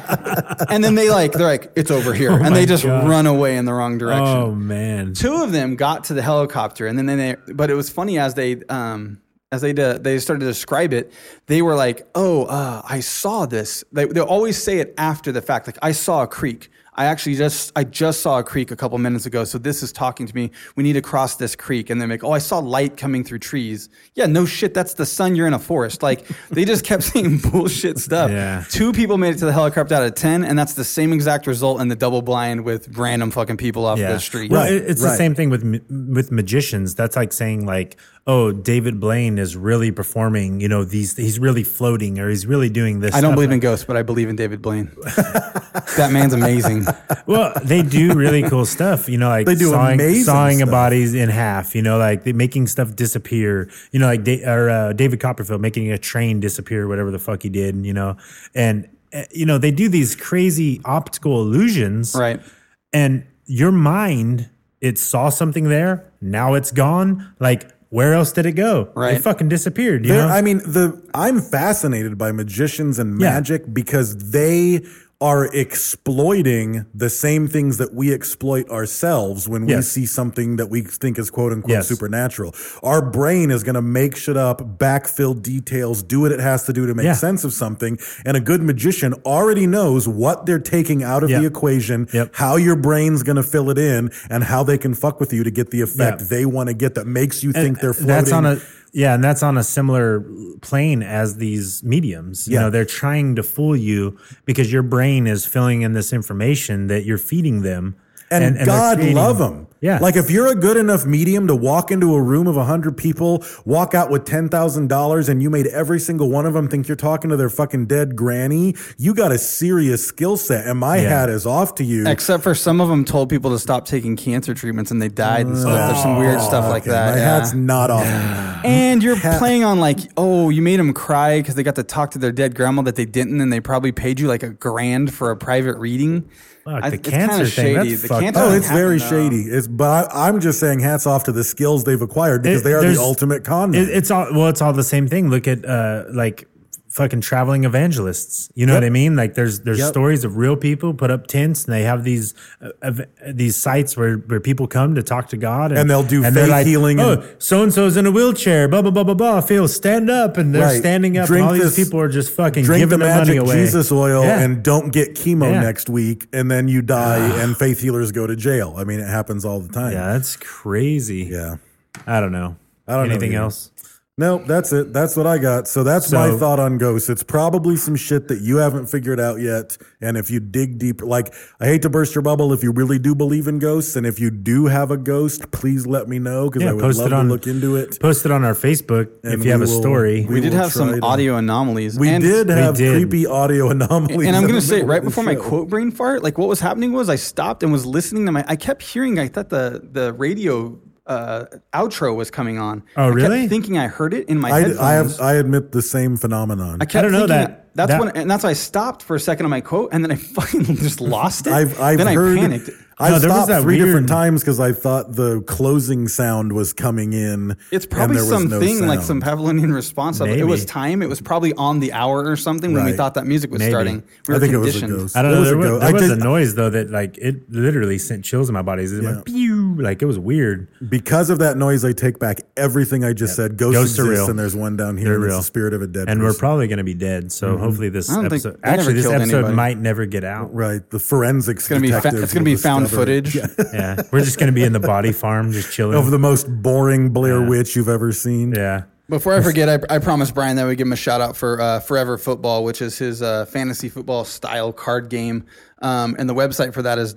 And then they're like, it's over here. And they just run away in the wrong direction. Oh, man. 2 of them got to the helicopter. And then but it was funny as they started to describe it, they were like, I saw this. They always say it after the fact. Like, I saw a creek. I just saw a creek a couple minutes ago. So this is talking to me. We need to cross this creek. And they're like, I saw light coming through trees. Yeah, no shit. That's the sun. You're in a forest. Like, they just kept saying bullshit stuff. Yeah. 2 people made it to the helicopter out of 10. And that's the same exact result in the double blind with random fucking people off the street. Well, it's the same thing with magicians. That's like saying like, oh, David Blaine is really performing, you know, he's really floating, or he's really doing this. I don't believe in ghosts, but I believe in David Blaine. That man's amazing. Well, they do really cool stuff, you know, like they do sawing a body in half, you know, like making stuff disappear, you know, like David Copperfield making a train disappear, whatever the fuck he did, you know, and you know, they do these crazy optical illusions, right? And your mind, it saw something there, now it's gone, like. Where else did it go? Right. It fucking disappeared. You know? I mean, I'm fascinated by magicians and magic because they are exploiting the same things that we exploit ourselves when we see something that we think is quote unquote supernatural. Our brain is going to make shit up, backfill details, do what it has to do to make sense of something. And a good magician already knows what they're taking out of the equation, how your brain's going to fill it in, and how they can fuck with you to get the effect they want to get that makes you think they're floating. And that's on a similar plane as these mediums. You know, they're trying to fool you because your brain is filling in this information that you're feeding them. And God love them. Yeah. Like if you're a good enough medium to walk into a room of 100 people, walk out with $10,000 and you made every single one of them think you're talking to their fucking dead granny, you got a serious skill set. And my hat is off to you. Except for some of them told people to stop taking cancer treatments and they died and stuff. There's some weird stuff like that. My hat's not off. And you're playing on like, you made them cry because they got to talk to their dead grandma that they didn't, and they probably paid you like $1,000 for a private reading. Fuck, the cancer thing, shady. that's fucked up. It's very shady. It's but I'm just saying hats off to the skills they've acquired because they are the ultimate con man. It's all the same thing. Look at like fucking traveling evangelists. You know what I mean? Like there's stories of real people put up tents and they have these sites where people come to talk to God and they'll do faith healing. Oh, so and so's in a wheelchair. Blah blah blah blah blah. Phil, stand up, and they're standing up. And all these people are just fucking giving their money away. Drink the magic Jesus oil and don't get chemo next week, and then you die, and faith healers go to jail. I mean, it happens all the time. Yeah, that's crazy. Yeah, I don't know. Anything else? No, that's it. That's what I got. So that's my thought on ghosts. It's probably some shit that you haven't figured out yet. And if you dig deeper, like, I hate to burst your bubble if you really do believe in ghosts. And if you do have a ghost, please let me know because I would love to look into it. Post it on our Facebook if you have a story. We did have some audio anomalies. We did have creepy audio anomalies. And I'm going to say, right before my quote brain fart, like what was happening was I stopped and was listening to I kept hearing, I thought the radio outro was coming on. Oh, really? I kept thinking I heard it in my headphones. I admit the same phenomenon. I don't know that. That's why I stopped for a second on my quote, and then I fucking just lost it. I panicked. I stopped three different times because I thought the closing sound was coming in. It's probably something like some Pavlovian response. It was time. It was probably on the hour or something when we thought that music was starting. We were conditioned. It was a ghost. I don't know. There was a noise though that like it literally sent chills in my body. It went pew, like it was weird. Because of that noise, I take back everything I just said. Ghosts exist, are real, and there's one down here. It's the spirit of a dead person. And we're probably going to be dead. So hopefully this episode. Actually, this episode might never get out. Right. The forensics. It's going to be found footage. Yeah, we're just going to be in the body farm, just chilling. Of the most boring Blair Witch you've ever seen. Yeah. Before I forget, I promised Brian that we'd give him a shout out for Forever Football, which is his fantasy football style card game. And the website for that is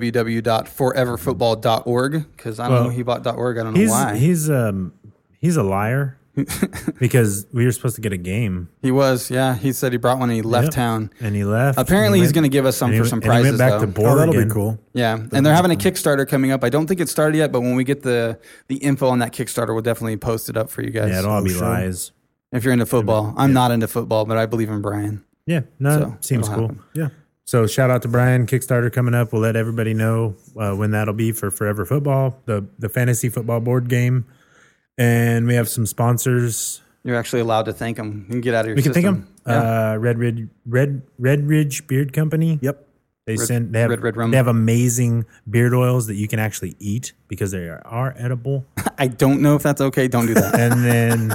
www.foreverfootball.org. Because I don't know he bought .org. I don't know why. He's a liar. Because we were supposed to get a game. He was, He said he brought one and he left town. And he left. Apparently he's going to give us some for some prizes, he went back to Borg that'll be cool. Yeah, and they're having a Kickstarter coming up. I don't think it's started yet, but when we get the info on that Kickstarter, we'll definitely post it up for you guys. Yeah, it'll all be lies. If you're into football. I'm not into football, but I believe in Brian. Yeah, seems cool. Happen. Yeah. So shout out to Brian. Kickstarter coming up. We'll let everybody know when that'll be for Forever Football, the fantasy football board game. And we have some sponsors. You're actually allowed to thank them. You can get out of your system. We can thank them. Red Ridge Beard Company. Yep. They have amazing beard oils that you can actually eat because they are edible. I don't know if that's okay. Don't do that. And then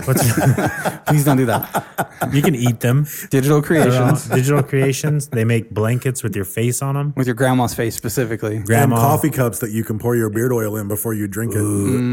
please don't do that. You can eat them. Digital Creations. They make blankets with your face on them. With your grandma's face specifically. And coffee cups that you can pour your beard oil in before you drink it.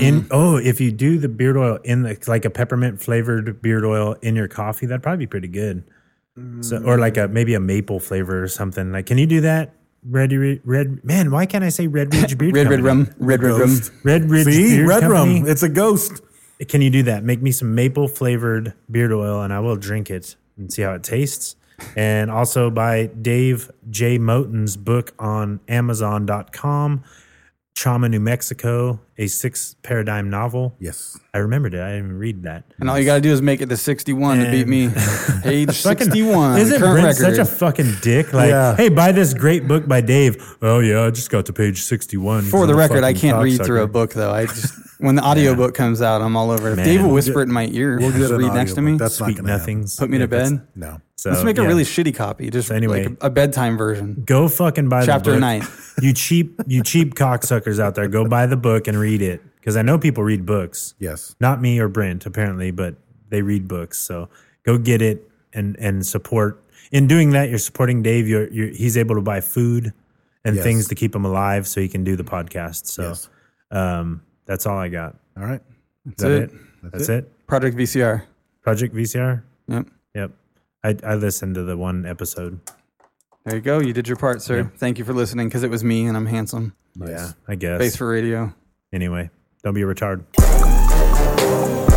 If you do the beard oil in like a peppermint flavored beard oil in your coffee, that'd probably be pretty good. So, or like maybe a maple flavor or something. Like, can you do that? Red. Man, why can't I say Red Ridge Beard Company? Red Rum. Red Ridge See? Beard Red Company. Rum. It's a ghost. Can you do that? Make me some maple flavored beard oil, and I will drink it and see how it tastes. And also buy Dave J. Moten's book on Amazon.com. Trauma, New Mexico, a 6 paradigm novel. Yes. I remembered it. I didn't even read that. And all you got to do is make it to 61 to beat me. Age 61. Isn't current Brent record. such a fucking dick? Like, hey, buy this great book by Dave. Oh, yeah, I just got to page 61. For the record, I can't read through a book, though. I just when the audiobook comes out, I'm all over it. If Dave will whisper it in my ear, just read next to me. That's Sweet nothings. Put me to bed. No. So, let's make a really shitty copy. Just anyway, like a bedtime version. Go fucking buy Chapter the book. 9. You cheap cocksuckers out there, go buy the book and read it. Because I know people read books. Yes. Not me or Brent, apparently, but they read books. So go get it and support. In doing that, you're supporting Dave. He's able to buy food and things to keep him alive so he can do the podcast. So that's all I got. All right. That's it. Project VCR. Project VCR? Yep. I listened to the one episode. There you go. You did your part, sir. Yeah. Thank you for listening because it was me and I'm handsome. Nice. Yeah, I guess. Face for radio. Anyway, don't be a retard.